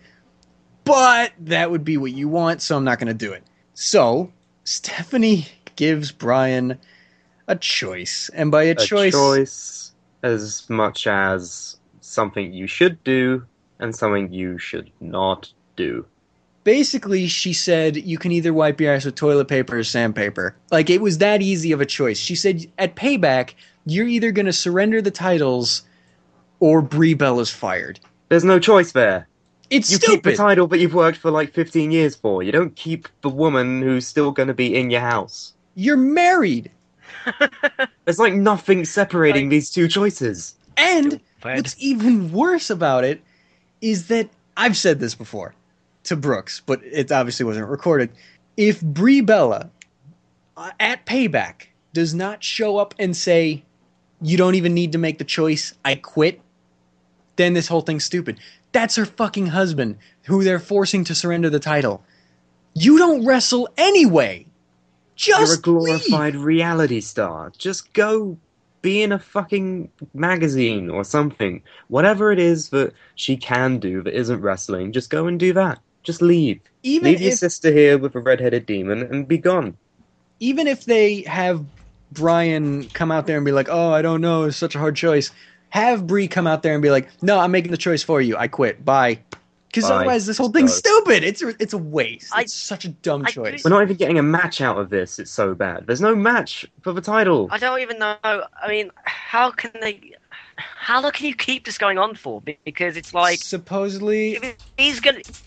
Speaker 3: But that would be what you want, so I'm not going to do it. So, Stephanie gives Brian a choice. And by a,
Speaker 2: a
Speaker 3: choice...
Speaker 2: choice as much as something you should do and something you should not do.
Speaker 3: Basically, she said you can either wipe your ass with toilet paper or sandpaper. Like, it was that easy of a choice. She said at Payback, you're either going to surrender the titles or Brie Bella's fired.
Speaker 2: There's no choice there.
Speaker 3: It's
Speaker 2: You
Speaker 3: stupid.
Speaker 2: keep the title that you've worked for like fifteen years for. You don't keep the woman who's still going to be in your house.
Speaker 3: You're married.
Speaker 2: There's like nothing separating
Speaker 1: Like-
Speaker 2: these two choices.
Speaker 3: And
Speaker 1: Stupid.
Speaker 3: what's even worse about it is that I've said this before to Brooks, but it obviously wasn't recorded. If Brie Bella uh, at Payback does not show up and say, you don't even need to make the choice, I quit, then this whole thing's stupid. That's her fucking husband, who they're forcing to surrender the title. You don't wrestle anyway.
Speaker 2: You're a
Speaker 3: Just
Speaker 2: glorified
Speaker 3: leave.
Speaker 2: reality star. Just go be in a fucking magazine or something. Whatever it is that she can do that isn't wrestling, just go and do that. Just leave.
Speaker 3: Even
Speaker 2: leave your
Speaker 3: if
Speaker 2: sister here with a red-headed demon and be gone.
Speaker 3: even if they have Brian come out there and be like, oh, I don't know, it's such a hard choice, have Brie come out there and be like, no, I'm making the choice for you. I quit. Bye. Because
Speaker 2: Bye.
Speaker 3: otherwise this whole thing's
Speaker 2: Go.
Speaker 3: stupid. It's a, it's a waste.
Speaker 1: I-
Speaker 3: It's such a dumb
Speaker 1: I
Speaker 3: choice.
Speaker 2: We're not even getting a match out of this. It's so bad. There's no match for the title.
Speaker 1: I don't even know. I mean, how can they? How long can you keep this going on for? Be- Because it's like
Speaker 3: Supposedly,
Speaker 1: if he's gonna,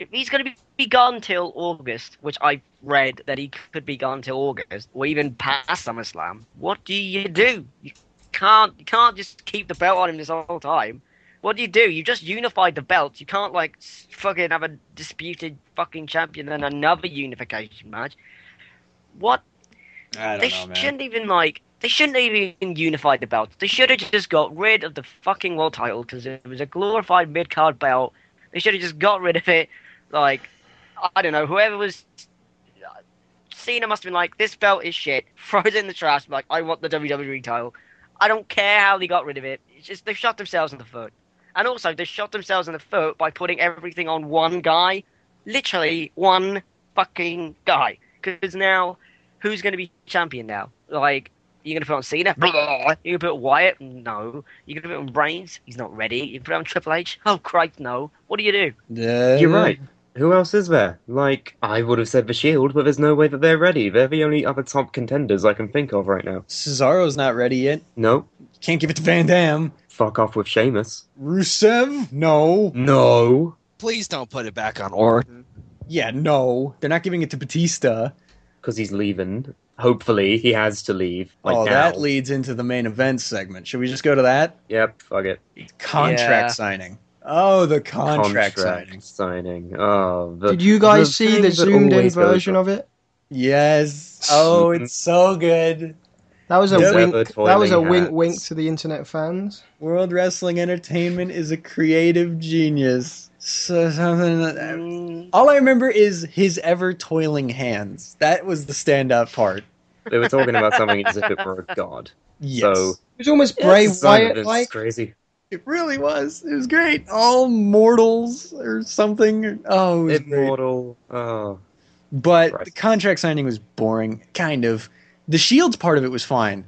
Speaker 1: if he's going to be gone till August, which I read that he could be gone till August, or even past SummerSlam, what do you do? You can't, you can't just keep the belt on him this whole time. What do you do? You just unified the belts. You can't, like, fucking have a disputed fucking champion and another unification match. What?
Speaker 3: I don't
Speaker 1: They
Speaker 3: know, man.
Speaker 1: shouldn't even, like, they shouldn't even unify the belts. They should have just got rid of the fucking world title because it was a glorified mid-card belt. They should have just got rid of it. Like, I don't know, whoever was... Cena must have been like, this belt is shit. Throw it in the trash. Like, I want the W W E title. I don't care how they got rid of it. It's just, they've shot themselves in the foot. And also, they shot themselves in the foot by putting everything on one guy. Literally, one fucking guy. Because now, who's going to be champion now? Like, you're going to put on Cena? Blah. You're going to put Wyatt? No. You're going to put on Reigns? He's not ready. You put on Triple H? Oh, Christ, no. What do you do?
Speaker 3: Uh,
Speaker 2: You're right. Who else is there? Like, I would have said The Shield, but there's no way that they're ready. They're the only other top contenders I can think of right now.
Speaker 3: Cesaro's not ready yet.
Speaker 2: No.
Speaker 3: Can't give it to Van Dam.
Speaker 2: Fuck off with Sheamus.
Speaker 3: Rusev? No.
Speaker 2: No.
Speaker 4: Please don't put it back on Orton.
Speaker 3: Yeah, no. They're not giving it to Batista.
Speaker 2: Because he's leaving. Hopefully, he has to leave. Like
Speaker 3: oh,
Speaker 2: now.
Speaker 3: that leads into the main event segment. Should we just go to that?
Speaker 2: Yep, fuck it.
Speaker 3: Contract
Speaker 1: Yeah.
Speaker 3: signing. Oh, the contract,
Speaker 2: Contract
Speaker 3: signing.
Speaker 2: signing. Oh, the,
Speaker 5: Did you guys
Speaker 2: the
Speaker 5: see
Speaker 2: thing
Speaker 5: the
Speaker 2: that
Speaker 5: zoomed in
Speaker 2: always goes
Speaker 5: version
Speaker 2: wrong.
Speaker 5: of it?
Speaker 3: Yes. Oh, it's so good.
Speaker 5: That was a
Speaker 3: Yeah.
Speaker 5: wink.
Speaker 2: Weather
Speaker 5: That was a
Speaker 2: toiling
Speaker 5: wink,
Speaker 2: hats.
Speaker 5: wink to the internet fans.
Speaker 3: World Wrestling Entertainment is a creative genius. So something that,
Speaker 1: Mm,
Speaker 3: all I remember is his ever toiling hands. That was the standout part.
Speaker 2: They were talking about something as if it were a god.
Speaker 3: Yes.
Speaker 2: So,
Speaker 5: It was almost
Speaker 3: Yes,
Speaker 5: Bray
Speaker 2: the sign of
Speaker 5: Wyatt
Speaker 2: this is
Speaker 5: like.
Speaker 2: crazy.
Speaker 3: It really was. It was great. All mortals or something. Oh, it was great.
Speaker 2: Immortal. Oh.
Speaker 3: But
Speaker 2: Right.
Speaker 3: the contract signing was boring, kind of. The Shield's part of it was fine.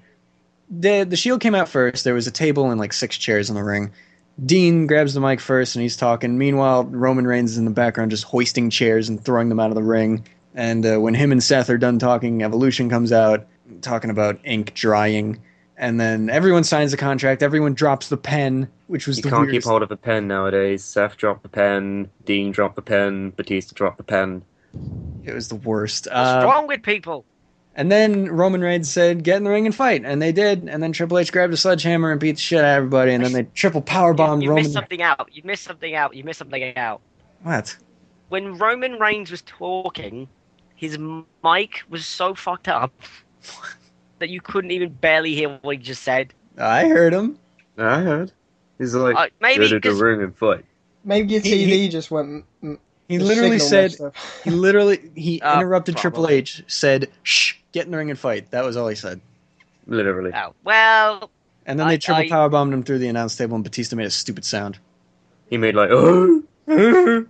Speaker 3: The the Shield came out first. There was a table and like six chairs in the ring. Dean grabs the mic first and he's talking. Meanwhile, Roman Reigns is in the background just hoisting chairs and throwing them out of the ring. And uh, when him and Seth are done talking, Evolution comes out talking about ink drying. And then everyone signs the contract. Everyone drops the pen, which was
Speaker 2: You
Speaker 3: the
Speaker 2: can't
Speaker 3: weirdest.
Speaker 2: keep hold of a pen nowadays. Seth dropped the pen. Dean dropped the pen. Batista dropped the pen.
Speaker 3: It was the worst.
Speaker 1: what's
Speaker 3: Uh,
Speaker 1: wrong with people?
Speaker 3: And then Roman Reigns said, "Get in the ring and fight," and they did. And then Triple H grabbed a sledgehammer and beat the shit out of everybody. And then they triple powerbombed
Speaker 1: You, you
Speaker 3: Roman.
Speaker 1: missed something out. You missed something out. You missed something out.
Speaker 3: What?
Speaker 1: When Roman Reigns was talking, his mic was so fucked up that you couldn't even barely hear what he just said.
Speaker 3: I heard him.
Speaker 2: I heard. He's like,
Speaker 1: Uh, maybe
Speaker 2: go to the
Speaker 1: 'cause-
Speaker 2: ring and fight.
Speaker 5: Maybe your
Speaker 3: He-
Speaker 5: T V
Speaker 3: he-
Speaker 5: just went. mm,
Speaker 3: He
Speaker 5: the
Speaker 3: literally
Speaker 5: signal
Speaker 3: said.
Speaker 5: messed up.
Speaker 3: He literally he
Speaker 1: Uh,
Speaker 3: interrupted Triple
Speaker 1: probably.
Speaker 3: H. Said, "Shh, get in the ring and fight." That was all he said.
Speaker 2: Literally.
Speaker 1: Oh, well,
Speaker 3: And then they
Speaker 1: I-
Speaker 3: triple
Speaker 1: I-
Speaker 3: powerbombed him through the announce table, and Batista made a stupid sound.
Speaker 2: He made like, oh, oh,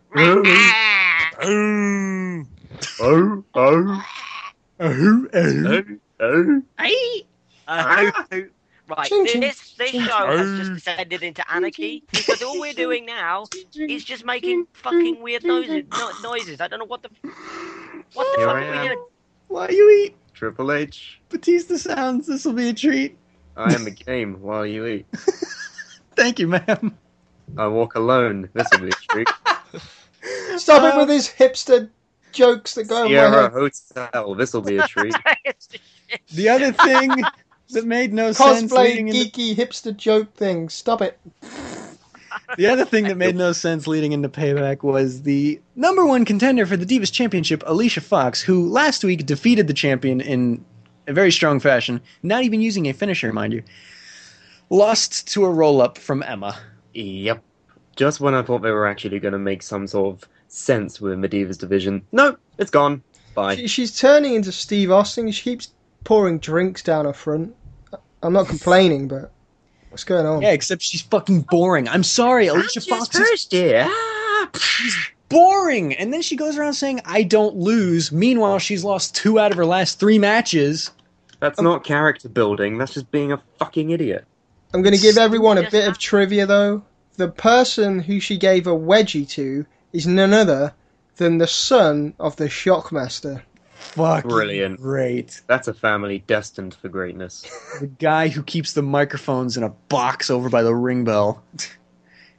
Speaker 2: oh, oh,
Speaker 3: Oh,
Speaker 2: oh, oh.
Speaker 1: Uh, right,
Speaker 5: Ching, ching,
Speaker 1: this this
Speaker 5: ching,
Speaker 1: show has just descended into anarchy because all we're doing now is just making fucking weird noises. No, noises. I don't know what the what the
Speaker 2: Here
Speaker 1: fuck
Speaker 2: I
Speaker 1: are we
Speaker 2: am.
Speaker 1: doing?
Speaker 3: While you eat
Speaker 2: Triple H,
Speaker 3: Batista sounds, this will be a treat.
Speaker 2: I am the game while you eat.
Speaker 3: Thank you, ma'am.
Speaker 2: I walk alone. This will be a treat.
Speaker 5: Stop it
Speaker 3: Um,
Speaker 5: with his hipster jokes that go over my
Speaker 2: Sierra
Speaker 5: head.
Speaker 2: Hotel. This will be a treat.
Speaker 3: The other thing that made no sense
Speaker 5: Cosplay
Speaker 3: leading into
Speaker 5: geeky hipster joke thing. Stop it.
Speaker 3: the other thing that made no sense leading into Payback was the number one contender for the Divas Championship, Alicia Fox, who last week defeated the champion in a very strong fashion, not even using a finisher, mind you. Lost to a roll-up from Emma.
Speaker 2: Yep. Just when I thought they were actually going to make some sort of sense within the Divas division. No, it's gone. Bye.
Speaker 5: She, she's turning into Steve Austin. She keeps pouring drinks down her front. I'm not complaining, but what's going on?
Speaker 3: Yeah, except she's fucking boring. I'm sorry, Alicia Fox is
Speaker 2: first year. Ah,
Speaker 3: boring. And then she goes around saying, "I don't lose." Meanwhile, she's lost two out of her last three matches.
Speaker 2: That's not character building. That's just being a fucking idiot.
Speaker 5: I'm going to give everyone a
Speaker 1: Yes,
Speaker 5: bit of
Speaker 1: that-
Speaker 5: trivia, though. The person who she gave a wedgie to is none other than the son of the Shockmaster.
Speaker 3: Fucking
Speaker 2: Brilliant.
Speaker 3: great.
Speaker 2: That's a family destined for greatness.
Speaker 3: The guy who keeps the microphones in a box over by the ring bell.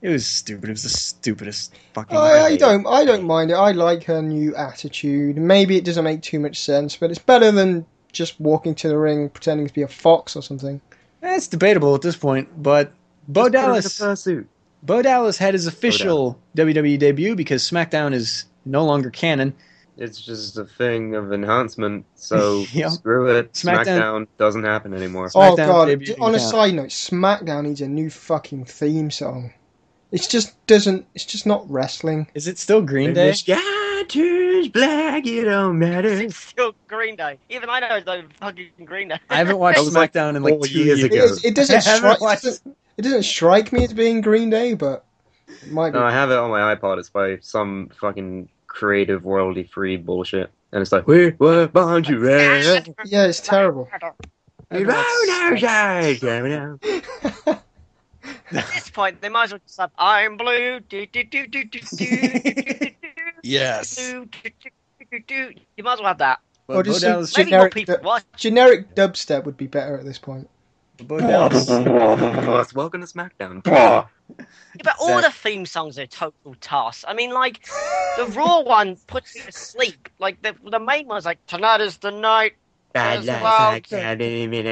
Speaker 3: It was stupid. It was the stupidest fucking.
Speaker 5: I, I
Speaker 2: Right.
Speaker 5: don't I don't mind it. I like her new attitude. Maybe it doesn't make too much sense, but it's better than just walking to the ring pretending to be a fox or something.
Speaker 3: Eh, It's debatable at this point, but Bo
Speaker 2: Just put her in a
Speaker 3: Dallas,
Speaker 2: fursuit.
Speaker 3: Bo Dallas had his official W W E debut because SmackDown is no longer canon.
Speaker 2: It's just a thing of enhancement, so
Speaker 3: Yep.
Speaker 2: screw it.
Speaker 3: SmackDown-
Speaker 2: SmackDown doesn't happen anymore.
Speaker 5: Oh
Speaker 3: SmackDown
Speaker 5: god!
Speaker 3: debuted
Speaker 5: On a
Speaker 3: count.
Speaker 5: side note, SmackDown needs a new fucking theme song. It just doesn't. It's just not wrestling.
Speaker 3: Is it still Green
Speaker 2: If
Speaker 3: Day?
Speaker 2: the sky turns black, it don't matter.
Speaker 1: It's still Green Day. Even I know it's like fucking Green Day.
Speaker 3: I haven't watched
Speaker 2: That was like
Speaker 3: SmackDown in like
Speaker 2: four
Speaker 3: two
Speaker 2: years
Speaker 3: years.
Speaker 5: It,
Speaker 2: ago.
Speaker 5: is- it doesn't
Speaker 3: I haven't
Speaker 5: strike. It
Speaker 3: watched-
Speaker 5: doesn't, it doesn't strike me as being Green Day, but it might be.
Speaker 2: No, I have it on my iPod. It's by some fucking creative, royalty-free bullshit. And it's like, we were born to rest.
Speaker 5: Yeah, it's terrible.
Speaker 2: We won't outside, coming out.
Speaker 1: At this point, they might as well just have "I'm blue." Do, do, do, do, do, do, do,
Speaker 4: Yes.
Speaker 1: do, do, do, do, do. You might as well have that.
Speaker 3: But
Speaker 5: Or
Speaker 3: Bo
Speaker 5: just some
Speaker 3: Dallas,
Speaker 1: Maybe more
Speaker 5: generic,
Speaker 1: people
Speaker 5: du-
Speaker 1: watch.
Speaker 5: generic dubstep would be better at this point.
Speaker 3: Bo Dallas,
Speaker 2: Welcome to SmackDown.
Speaker 1: Yeah, but all
Speaker 3: That-
Speaker 1: the theme songs are total toss. I mean, like the Raw one puts you to sleep. Like the the main one's like "Tonight is the night,"
Speaker 2: Bad
Speaker 1: Yes,
Speaker 2: life,
Speaker 1: well,
Speaker 2: I can't even-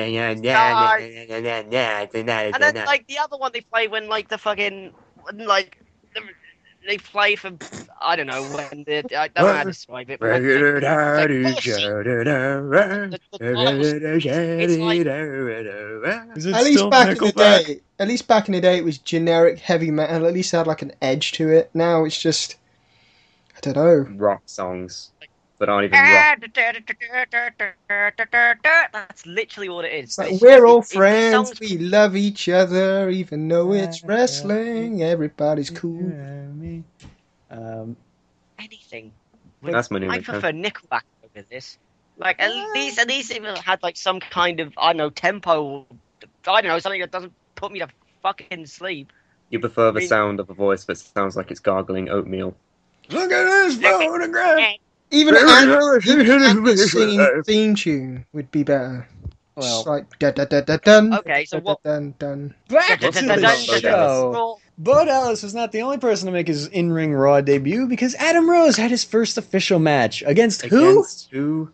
Speaker 1: and then like the other one they play when like the fucking when, like the, they play for I don't know when the I don't know how to describe it. But when, like,
Speaker 3: Is it
Speaker 5: At least
Speaker 3: still
Speaker 5: back in the
Speaker 3: Nickelback?
Speaker 5: day, at least back in the day, it was generic heavy metal. At least it had like an edge to it. Now it's just, I don't know.
Speaker 2: rock songs that aren't even rock.
Speaker 1: That's literally what it is.
Speaker 5: It's like,
Speaker 1: It's
Speaker 5: we're
Speaker 1: just-
Speaker 5: all
Speaker 1: it- it
Speaker 5: friends.
Speaker 1: sounds-
Speaker 5: We love each other, even though it's wrestling. Everybody's cool.
Speaker 3: Um,
Speaker 1: anything.
Speaker 2: That's my new
Speaker 1: I
Speaker 2: intro.
Speaker 1: prefer Nickelback over this. Like at least, at least it had like some kind of I don't know tempo. I don't know something that doesn't put me to fucking sleep.
Speaker 2: You prefer the
Speaker 1: I mean-
Speaker 2: sound of a voice that sounds like it's gargling oatmeal.
Speaker 3: Look at this photograph.
Speaker 5: Even Ant- even Ant's singing theme tune would be better.
Speaker 3: Well,
Speaker 5: It's like da da da da dun.
Speaker 1: Okay, so
Speaker 5: da,
Speaker 1: what-
Speaker 5: dun dun.
Speaker 3: back to
Speaker 2: What's
Speaker 3: the
Speaker 2: the Bo
Speaker 3: show.
Speaker 1: Raw-
Speaker 3: Bo Dallas was not the only person to make his in-ring Raw debut because Adam Rose had his first official match against who?
Speaker 2: Against who?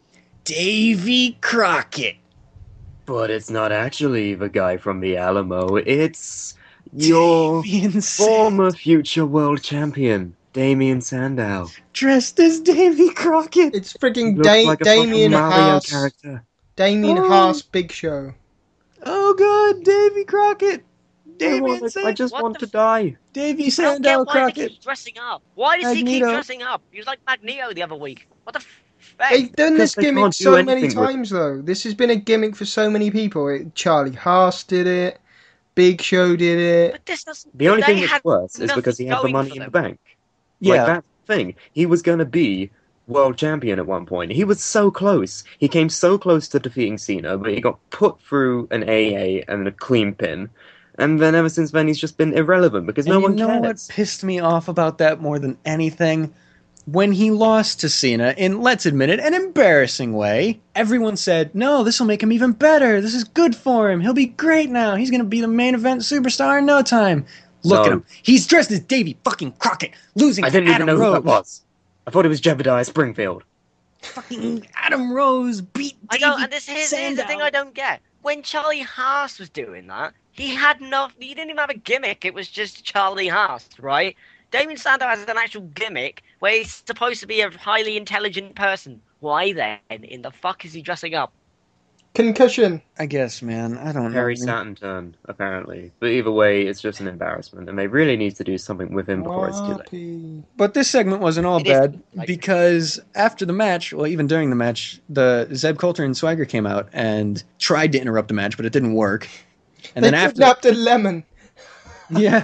Speaker 3: Davy Crockett.
Speaker 2: But it's not actually the guy from the Alamo. It's your
Speaker 3: Davey and Sam-
Speaker 2: former future world champion, Damien Sandow.
Speaker 3: dressed as Davy Crockett.
Speaker 5: It's freaking
Speaker 2: Looks
Speaker 5: da-
Speaker 2: like a
Speaker 5: Damien
Speaker 2: fucking Mario
Speaker 5: Haas.
Speaker 2: character.
Speaker 5: Damien
Speaker 3: Oh.
Speaker 5: Haas Big Show.
Speaker 3: Oh god, Davy Crockett.
Speaker 2: I,
Speaker 3: Davy
Speaker 2: want,
Speaker 3: and
Speaker 2: I
Speaker 3: Sam-
Speaker 2: just
Speaker 1: What
Speaker 2: want
Speaker 1: the
Speaker 2: to die.
Speaker 3: Davy
Speaker 1: I don't
Speaker 3: Sandow
Speaker 1: get why he
Speaker 3: Crockett.
Speaker 1: keeps dressing up. Why does he keep
Speaker 3: Magneto.
Speaker 1: dressing up? He was like Magneto the other week. What the
Speaker 5: They've
Speaker 1: fuck?
Speaker 5: done this
Speaker 2: Because they
Speaker 5: gimmick
Speaker 2: can't do
Speaker 5: so many
Speaker 2: anything with-
Speaker 5: times, though. This has been a gimmick for so many people. It, Charlie Haas did it. Big Show did it.
Speaker 1: But this doesn't.
Speaker 2: The only
Speaker 1: they
Speaker 2: thing
Speaker 1: had
Speaker 2: that's worse is
Speaker 1: nothing
Speaker 2: because he had the
Speaker 1: going
Speaker 2: money
Speaker 1: for
Speaker 2: in the
Speaker 1: them.
Speaker 2: bank.
Speaker 3: Yeah,
Speaker 2: Like, that's the thing. He was going to be world champion at one point. He was so close. He came so close to defeating Cena, but he got put through an A A and a clean pin. And then ever since then, he's just been irrelevant because
Speaker 3: and
Speaker 2: no
Speaker 3: you
Speaker 2: one
Speaker 3: know what
Speaker 2: cares.
Speaker 3: pissed me off about that more than anything? When he lost to Cena in, let's admit it, an embarrassing way, everyone said, no, this will make him even better. This is good for him. He'll be great now. He's going to be the main event superstar in no time. Look
Speaker 2: So-
Speaker 3: at him. He's dressed as Davy fucking Crockett, losing
Speaker 2: I
Speaker 3: to
Speaker 2: didn't even
Speaker 3: Adam
Speaker 2: know
Speaker 3: Rose.
Speaker 2: who that was. I thought it was Jebediah Springfield.
Speaker 3: Fucking Adam Rose beat
Speaker 1: I
Speaker 3: Davy
Speaker 1: don't. And this here's, here's the thing
Speaker 3: Sandow.
Speaker 1: I don't get. When Charlie Haas was doing that, he had no. He didn't even have a gimmick. It was just Charlie Haas, right? Damien Sandow has an actual gimmick where he's supposed to be a highly intelligent person. Why then, in the fuck, is he dressing up?
Speaker 5: Concussion.
Speaker 3: I guess, man. I don't
Speaker 2: Harry
Speaker 3: know.
Speaker 2: Saturn turn, apparently. But either way, it's just an embarrassment. And they really need to do something with him before it's too late.
Speaker 5: Whoppy.
Speaker 3: But this segment wasn't all
Speaker 1: It is,
Speaker 3: bad
Speaker 1: like-
Speaker 3: because after the match, well, even during the match, the Zeb Coulter and Swagger came out and tried to interrupt the match, but it didn't work. And
Speaker 5: They
Speaker 3: then after,
Speaker 5: kidnapped a lemon.
Speaker 3: yeah,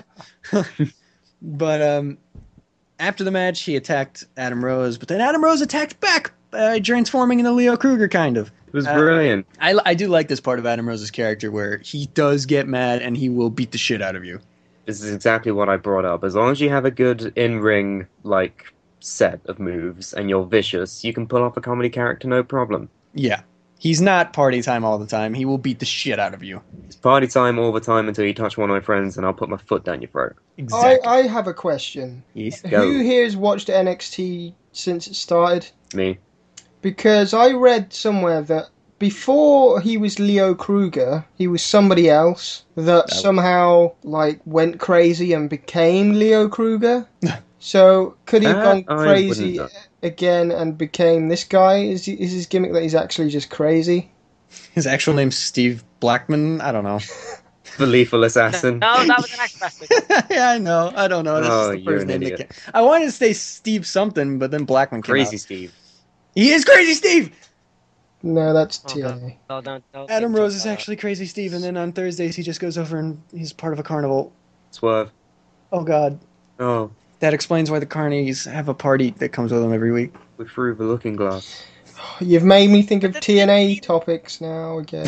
Speaker 3: but um, after the match, he attacked Adam Rose, but then Adam Rose attacked back by transforming into Leo Kruger, kind of.
Speaker 2: It was
Speaker 3: Uh,
Speaker 2: brilliant.
Speaker 3: I, I do like this part of Adam Rose's character where he does get mad and he will beat the shit out of you.
Speaker 2: This is exactly what I brought up. As long as you have a good in-ring, like, set of moves and you're vicious, you can pull off a comedy character no problem.
Speaker 3: Yeah, He's not party time all the time. He will beat the shit out of you.
Speaker 2: It's party time all the time until you touch one of my friends, and I'll put my foot down your throat.
Speaker 3: Exactly.
Speaker 5: I, I have a question.
Speaker 3: Yes.
Speaker 2: Go.
Speaker 5: Who here has watched N X T since it started?
Speaker 2: Me.
Speaker 5: Because I read somewhere that before he was Leo Kruger, he was somebody else that
Speaker 3: Oh.
Speaker 5: somehow like went crazy and became Leo Kruger. So could he have
Speaker 2: That
Speaker 5: gone
Speaker 2: I
Speaker 5: crazy
Speaker 2: wouldn't know.
Speaker 5: again and became this guy? Is he, is his gimmick that he's actually just crazy?
Speaker 3: His actual name's Steve Blackman. I don't know.
Speaker 2: The lethal assassin.
Speaker 1: No, that was an accident.
Speaker 3: Yeah, I know. I don't know. That's
Speaker 2: Oh,
Speaker 3: just the
Speaker 2: you're
Speaker 3: first
Speaker 2: an
Speaker 3: name that
Speaker 2: idiot.
Speaker 3: came. I wanted to say Steve something, but then Blackman came
Speaker 2: Crazy
Speaker 3: out.
Speaker 2: Steve.
Speaker 3: He is Crazy Steve.
Speaker 5: No, that's
Speaker 1: Oh,
Speaker 5: T N A.
Speaker 1: no, no, don't, don't
Speaker 3: Adam
Speaker 1: think
Speaker 3: Rose
Speaker 1: about
Speaker 3: is
Speaker 1: that.
Speaker 3: actually Crazy Steve, and then on Thursdays he just goes over and he's part of a carnival.
Speaker 2: Swerve.
Speaker 3: Oh God,
Speaker 2: Oh,
Speaker 3: that explains why the carnies have a party that comes with them every week.
Speaker 2: we threw the looking glass.
Speaker 5: You've made me think of
Speaker 1: But the
Speaker 5: T N A
Speaker 1: thing-
Speaker 5: topics now again.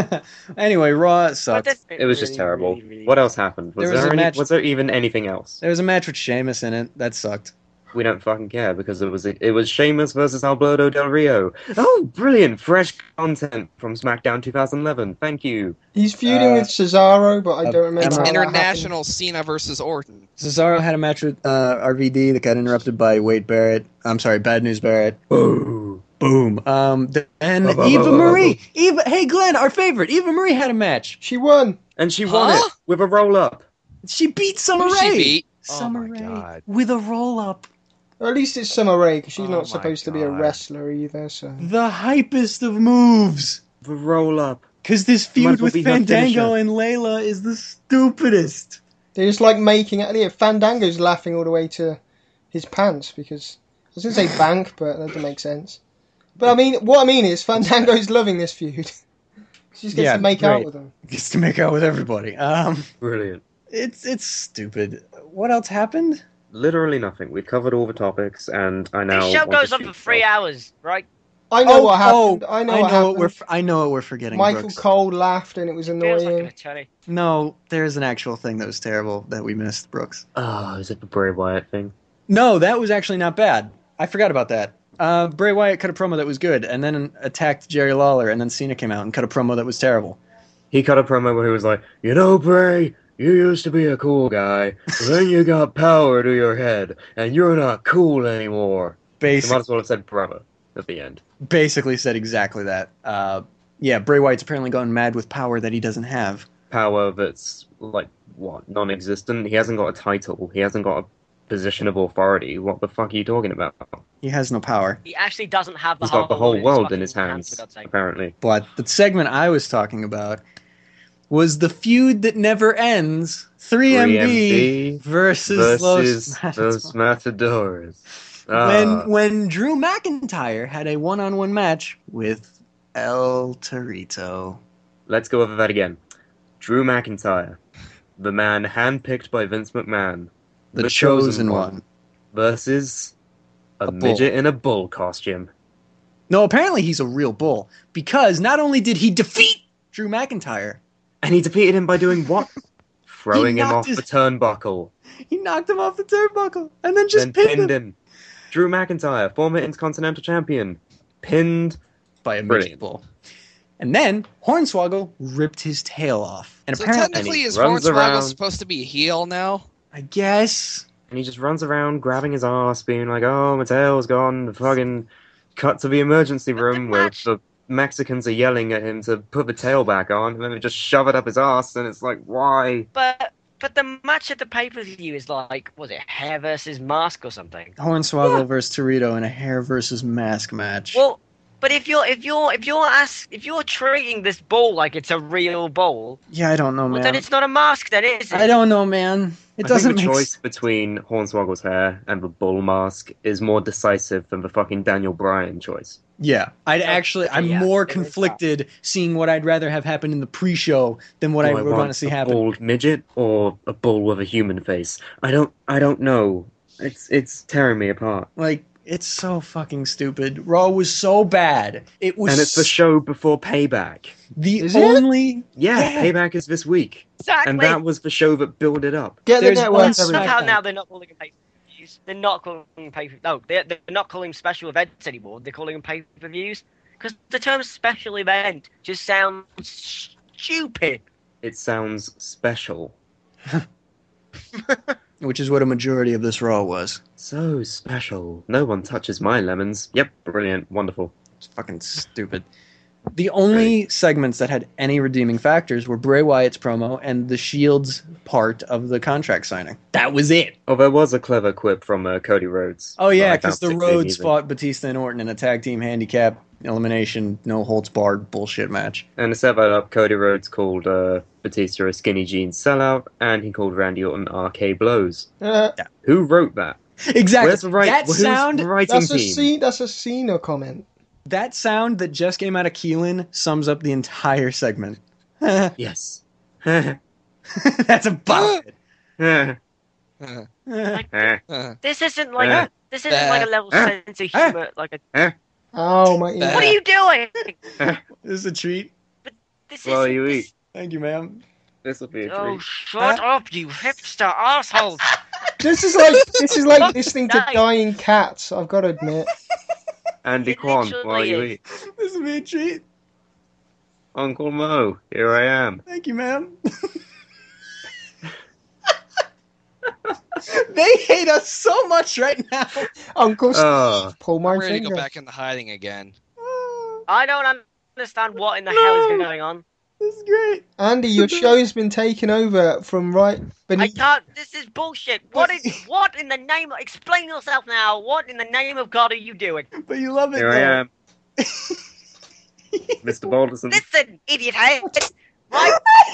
Speaker 3: Anyway, Raw
Speaker 1: But
Speaker 3: sucked.
Speaker 1: this-
Speaker 2: It was just
Speaker 1: really,
Speaker 2: terrible.
Speaker 1: really, really-
Speaker 2: What else happened? Was
Speaker 3: There was
Speaker 2: there,
Speaker 3: a
Speaker 2: any,
Speaker 3: match-
Speaker 2: was there even anything else?
Speaker 3: There was a match with Sheamus in it. That sucked.
Speaker 2: We don't fucking care because it was it was Sheamus versus Alberto Del Rio. Oh, brilliant! Fresh content from SmackDown twenty eleven. Thank you.
Speaker 5: He's feuding
Speaker 3: Uh,
Speaker 5: with Cesaro, but I
Speaker 3: uh,
Speaker 5: don't remember
Speaker 3: Emma-
Speaker 5: how that
Speaker 4: International Cena versus Orton.
Speaker 3: Cesaro had a match with uh, R V D that got interrupted by Wade Barrett. I'm sorry, Bad News Barrett.
Speaker 2: Boo.
Speaker 3: Boom. Um, then
Speaker 2: Ba, ba, ba,
Speaker 3: Eva
Speaker 2: ba, ba,
Speaker 3: Marie. Eva. Hey, Glenn, our favorite. Eva Marie had a match.
Speaker 5: happened. She won.
Speaker 2: And she won
Speaker 4: Huh?
Speaker 2: it with a roll up.
Speaker 3: She beat Summer
Speaker 4: Who she
Speaker 3: Rae.
Speaker 4: beat?
Speaker 3: Summer
Speaker 7: Oh my
Speaker 3: Rae
Speaker 7: God.
Speaker 3: with a roll up.
Speaker 5: Or at least it's Summer Rae, because she's
Speaker 7: Oh
Speaker 5: not
Speaker 7: my
Speaker 5: supposed to be a
Speaker 7: God.
Speaker 5: wrestler either. So
Speaker 3: The hypest of moves.
Speaker 2: The roll up.
Speaker 3: Because this
Speaker 2: Might
Speaker 3: feud
Speaker 2: as well
Speaker 3: with
Speaker 2: be her
Speaker 3: Fandango
Speaker 2: finisher.
Speaker 3: and Layla is the stupidest.
Speaker 5: they're just like making it. Yeah, Fandango's laughing all the way to his pants because I was going to say bank, but that doesn't make sense. But I mean, what I mean is Fandango's loving this feud. She just gets
Speaker 3: Yeah,
Speaker 5: to make out
Speaker 3: great.
Speaker 5: with him.
Speaker 3: Gets to make out with everybody. Um,
Speaker 2: Brilliant.
Speaker 3: it's it's stupid. What else happened?
Speaker 2: Literally nothing. We've covered all the topics, and I now.
Speaker 1: This show
Speaker 2: want
Speaker 1: goes
Speaker 2: to
Speaker 1: on for
Speaker 2: shoot
Speaker 1: three
Speaker 2: off.
Speaker 1: hours, right?
Speaker 5: I know
Speaker 3: Oh,
Speaker 5: what happened.
Speaker 3: oh,
Speaker 5: I know
Speaker 3: I
Speaker 5: what
Speaker 3: know
Speaker 5: happened.
Speaker 3: we're f- I know what we're forgetting.
Speaker 5: Michael
Speaker 3: Brooks.
Speaker 5: Cole laughed and it was
Speaker 1: Feels like an
Speaker 5: annoying.
Speaker 1: attorney.
Speaker 3: No, there's an actual thing that was terrible that we missed, Brooks.
Speaker 2: Oh, is it the Bray Wyatt thing?
Speaker 3: No, that was actually not bad. I forgot about that. Uh, Bray Wyatt cut a promo that was good, and then attacked Jerry Lawler, and then Cena came out and cut a promo that was terrible.
Speaker 2: He cut a promo where he was like, "You know, Bray, you used to be a cool guy, but then you got power to your head, and you're not cool anymore." You might
Speaker 3: Basic,
Speaker 2: as well have said brother at the end.
Speaker 3: basically said exactly that. Uh, yeah, Bray Wyatt's apparently gone mad with power that he doesn't have.
Speaker 2: Power that's, like, what, non-existent? He hasn't got a title. He hasn't got a position of authority. What the fuck are you talking about?
Speaker 3: He has no power.
Speaker 1: He actually doesn't have the
Speaker 2: He's got the whole
Speaker 1: in his
Speaker 2: world in
Speaker 1: fucking
Speaker 2: his hands,
Speaker 1: for God's sake.
Speaker 2: apparently.
Speaker 3: But the segment I was talking about was the feud that never ends: three M B versus,
Speaker 2: versus
Speaker 3: Los
Speaker 2: Los Matadors.
Speaker 3: when
Speaker 2: Ah,
Speaker 3: when Drew McIntyre had a one-on-one match with El Torito.
Speaker 2: let's go over that again. Drew McIntyre, the man handpicked by Vince McMahon,
Speaker 3: The, chosen, one.
Speaker 2: versus a,
Speaker 3: A bull.
Speaker 2: midget in a bull costume.
Speaker 3: No, apparently he's a real bull because not only did he defeat Drew McIntyre,
Speaker 2: And he defeated him by doing what? Throwing him
Speaker 3: knocked
Speaker 2: off
Speaker 3: his-
Speaker 2: the turnbuckle.
Speaker 3: he knocked him off the turnbuckle and then just
Speaker 2: then
Speaker 3: pinned,
Speaker 2: pinned
Speaker 3: him.
Speaker 2: him. Drew McIntyre, former Intercontinental Champion, pinned.
Speaker 3: by a midget
Speaker 2: Brilliant.
Speaker 3: bull. And then Hornswoggle ripped his tail off. And
Speaker 4: So
Speaker 3: apparently,
Speaker 4: technically,
Speaker 2: he
Speaker 4: is
Speaker 2: runs
Speaker 4: Hornswoggle
Speaker 2: around-
Speaker 4: supposed to be a heel now?
Speaker 3: I guess
Speaker 2: And he just runs around grabbing his ass, being like, "Oh, my tail's gone." The fucking cut to the emergency
Speaker 1: But the
Speaker 2: room where
Speaker 1: match-
Speaker 2: the Mexicans are yelling at him to put the tail back on, and then they just shove it up his ass, and it's like, why?
Speaker 1: But but the match at the pay per view is like, was it hair versus mask or something?
Speaker 3: Hornswoggle versus Torito in a hair versus mask match.
Speaker 1: Well, but if you're if you're if you're ask, if you're treating this bull like it's a real bull,
Speaker 3: yeah, I don't know,
Speaker 1: well,
Speaker 3: man.
Speaker 1: then it's not a mask, then is it?
Speaker 3: I don't know, man. It
Speaker 2: I
Speaker 3: doesn't
Speaker 2: think the
Speaker 3: make
Speaker 2: choice between Hornswoggle's hair and the bull mask is more decisive than the fucking Daniel Bryan choice.
Speaker 3: Yeah, I'd
Speaker 1: So-
Speaker 3: actually. I'm
Speaker 1: yeah,
Speaker 3: more
Speaker 1: it is
Speaker 3: conflicted seeing what I'd rather have happen in the pre-show than what
Speaker 2: Do
Speaker 3: I
Speaker 2: I
Speaker 3: would
Speaker 2: want
Speaker 3: want to see
Speaker 2: a
Speaker 3: happen.
Speaker 2: bald midget or a bull with a human face? I don't. I don't know. It's it's tearing me apart.
Speaker 3: Like, it's so fucking stupid. Raw was so bad. It was
Speaker 2: And it's the show before Payback.
Speaker 3: the
Speaker 5: Is it?
Speaker 3: only.
Speaker 2: Yeah,
Speaker 3: Yeah.
Speaker 2: Payback is this week,
Speaker 1: Exactly.
Speaker 2: and that was the show that built it up.
Speaker 5: Get the
Speaker 3: There's
Speaker 5: network.
Speaker 3: one
Speaker 5: everybody.
Speaker 1: Somehow
Speaker 3: SmackDown.
Speaker 1: now they're not calling them pay per views. They're not calling them pay. No, they're, they're not calling them special events anymore. They're calling them pay per views. Because the term special event just sounds stupid.
Speaker 2: It sounds special.
Speaker 3: Which is what a majority of this Raw was.
Speaker 2: So special. No one touches my lemons. Yep, brilliant, wonderful.
Speaker 3: It's fucking stupid. The only segments that had any redeeming factors were Bray Wyatt's promo and the Shield's part of the contract signing. That was it.
Speaker 2: Oh, there was a clever quip from uh, Cody Rhodes.
Speaker 3: Oh yeah,
Speaker 2: that I
Speaker 3: because the
Speaker 2: found
Speaker 3: Rhodes
Speaker 2: amusing.
Speaker 3: fought Batista and Orton in a tag team handicap elimination, no holds barred bullshit match.
Speaker 2: And to set that up, Cody Rhodes called uh, Batista a skinny jeans sellout, and he called Randy Orton R K blows.
Speaker 5: Uh,
Speaker 2: Who wrote that?
Speaker 3: Exactly.
Speaker 2: Where's the right,
Speaker 3: that
Speaker 2: who's
Speaker 3: sound.
Speaker 2: the writing
Speaker 5: that's a
Speaker 2: team?
Speaker 5: C- that's a Cena comment.
Speaker 3: That sound that just came out of Keelan sums up the entire segment.
Speaker 2: Yes.
Speaker 3: That's about it.
Speaker 4: Uh,
Speaker 2: Eh.
Speaker 1: This isn't like
Speaker 2: Uh,
Speaker 1: this isn't like a level
Speaker 2: uh,
Speaker 1: sense of humor. Like a
Speaker 5: Oh my!
Speaker 4: Uh,
Speaker 1: what are you doing?
Speaker 3: This is a treat.
Speaker 1: This
Speaker 2: Well,
Speaker 1: is
Speaker 2: you
Speaker 1: this,
Speaker 2: eat.
Speaker 3: Thank you, ma'am.
Speaker 2: This will be a
Speaker 1: Oh,
Speaker 2: treat.
Speaker 1: shut up, you hipster asshole!
Speaker 5: This is like this is like listening to
Speaker 1: Nice.
Speaker 5: dying cats. I've got to admit.
Speaker 2: Andy
Speaker 1: It
Speaker 2: Kwan,
Speaker 1: literally
Speaker 2: while you
Speaker 1: is.
Speaker 2: eat.
Speaker 3: This will be a treat.
Speaker 2: Uncle Mo, here I am.
Speaker 3: Thank you, ma'am. They hate us so much right now.
Speaker 5: Uncle, Steve,
Speaker 2: Oh,
Speaker 5: pull my
Speaker 4: I'm ready to
Speaker 5: finger.
Speaker 4: go back into hiding again.
Speaker 1: I don't understand what in the hell is going on.
Speaker 3: This is great.
Speaker 5: Andy, your show's been taken over from right
Speaker 1: I
Speaker 5: beneath.
Speaker 1: can't. This is bullshit. What is? What in the name? Explain yourself now. What in the name of God are you doing?
Speaker 3: But you love it.
Speaker 2: here I
Speaker 3: though.
Speaker 2: am. Mister Balderson.
Speaker 1: Listen, idiot head. Right?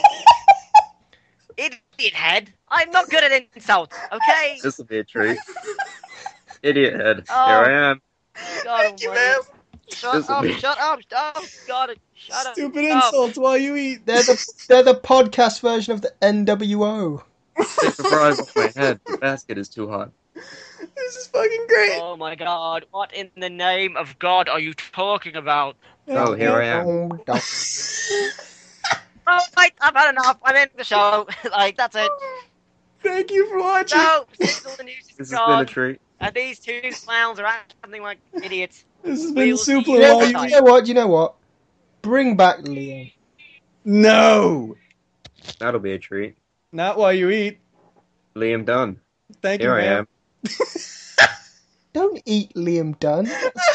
Speaker 1: Idiot head. I'm not good at insults. Okay.
Speaker 2: This will be a treat. Idiot head,
Speaker 1: Oh.
Speaker 2: here I am.
Speaker 1: God
Speaker 3: Thank you,
Speaker 1: almighty.
Speaker 3: ma'am.
Speaker 1: Shut
Speaker 2: This'll
Speaker 1: up!
Speaker 2: be-
Speaker 1: Shut up! Stop! God, shut up!
Speaker 3: Stupid
Speaker 1: Stop.
Speaker 3: insults while you eat.
Speaker 5: They're the they're the podcast version of the N W O.
Speaker 2: Take the fries off my head. The basket is too hot.
Speaker 3: This is fucking great.
Speaker 1: Oh my God! What in the name of God are you talking about?
Speaker 2: Oh, here I am.
Speaker 5: Oh, don't.
Speaker 1: Oh, right, I've had enough. I'm in the show. Like that's it.
Speaker 3: Thank you for watching.
Speaker 1: So, since all the news
Speaker 2: This
Speaker 1: is
Speaker 2: has been a
Speaker 1: gone,
Speaker 2: treat.
Speaker 1: and these two clowns are acting like idiots.
Speaker 3: This has been
Speaker 1: We'll see
Speaker 3: Supla
Speaker 1: you
Speaker 5: Yeah,
Speaker 3: while
Speaker 1: next
Speaker 3: you
Speaker 5: you
Speaker 3: eat.
Speaker 5: know what? You know what? Bring back Liam.
Speaker 3: No,
Speaker 2: That'll be a treat.
Speaker 3: not while you eat.
Speaker 2: Liam Dunn,
Speaker 3: Thank
Speaker 2: here
Speaker 3: you,
Speaker 2: I
Speaker 3: ma'am.
Speaker 2: am.
Speaker 5: Don't eat Liam Dunn.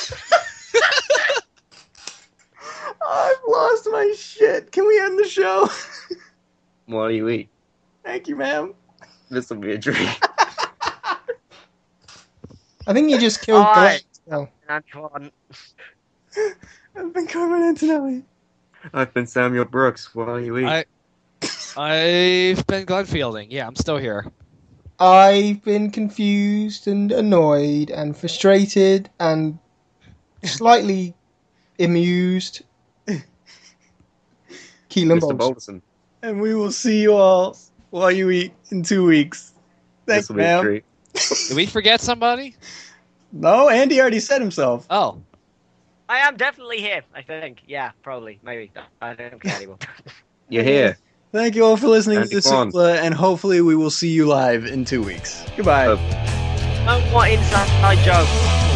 Speaker 3: I've lost my shit. Can we end the show?
Speaker 2: While you eat.
Speaker 3: Thank you, ma'am.
Speaker 2: This will be a treat.
Speaker 5: I think you just killed
Speaker 1: Alright.
Speaker 5: Glenn.
Speaker 1: Antoine.
Speaker 3: I've been Carmen Antonelli.
Speaker 2: I've been Samuel Brooks. While you eat.
Speaker 4: I- I've been Glenn Fielding. Yeah, I'm still here.
Speaker 5: I've been confused and annoyed and frustrated and slightly amused. Keelan
Speaker 2: Mister
Speaker 5: Bolton.
Speaker 2: Balderson.
Speaker 3: And we will see you all while you eat in two weeks. Thanks,
Speaker 2: This will be a
Speaker 3: ma'am.
Speaker 2: treat.
Speaker 4: Did we forget somebody?
Speaker 3: No, Andy already said himself.
Speaker 4: Oh,
Speaker 1: I am definitely here. I think. Yeah, probably. Maybe. I don't care anymore.
Speaker 2: You're here.
Speaker 3: Thank you all for listening
Speaker 2: Andy
Speaker 3: to the
Speaker 2: Kwan.
Speaker 3: Supla, and hopefully we will see you live in two weeks. Goodbye.
Speaker 2: Oh.
Speaker 1: Don't want inside joke.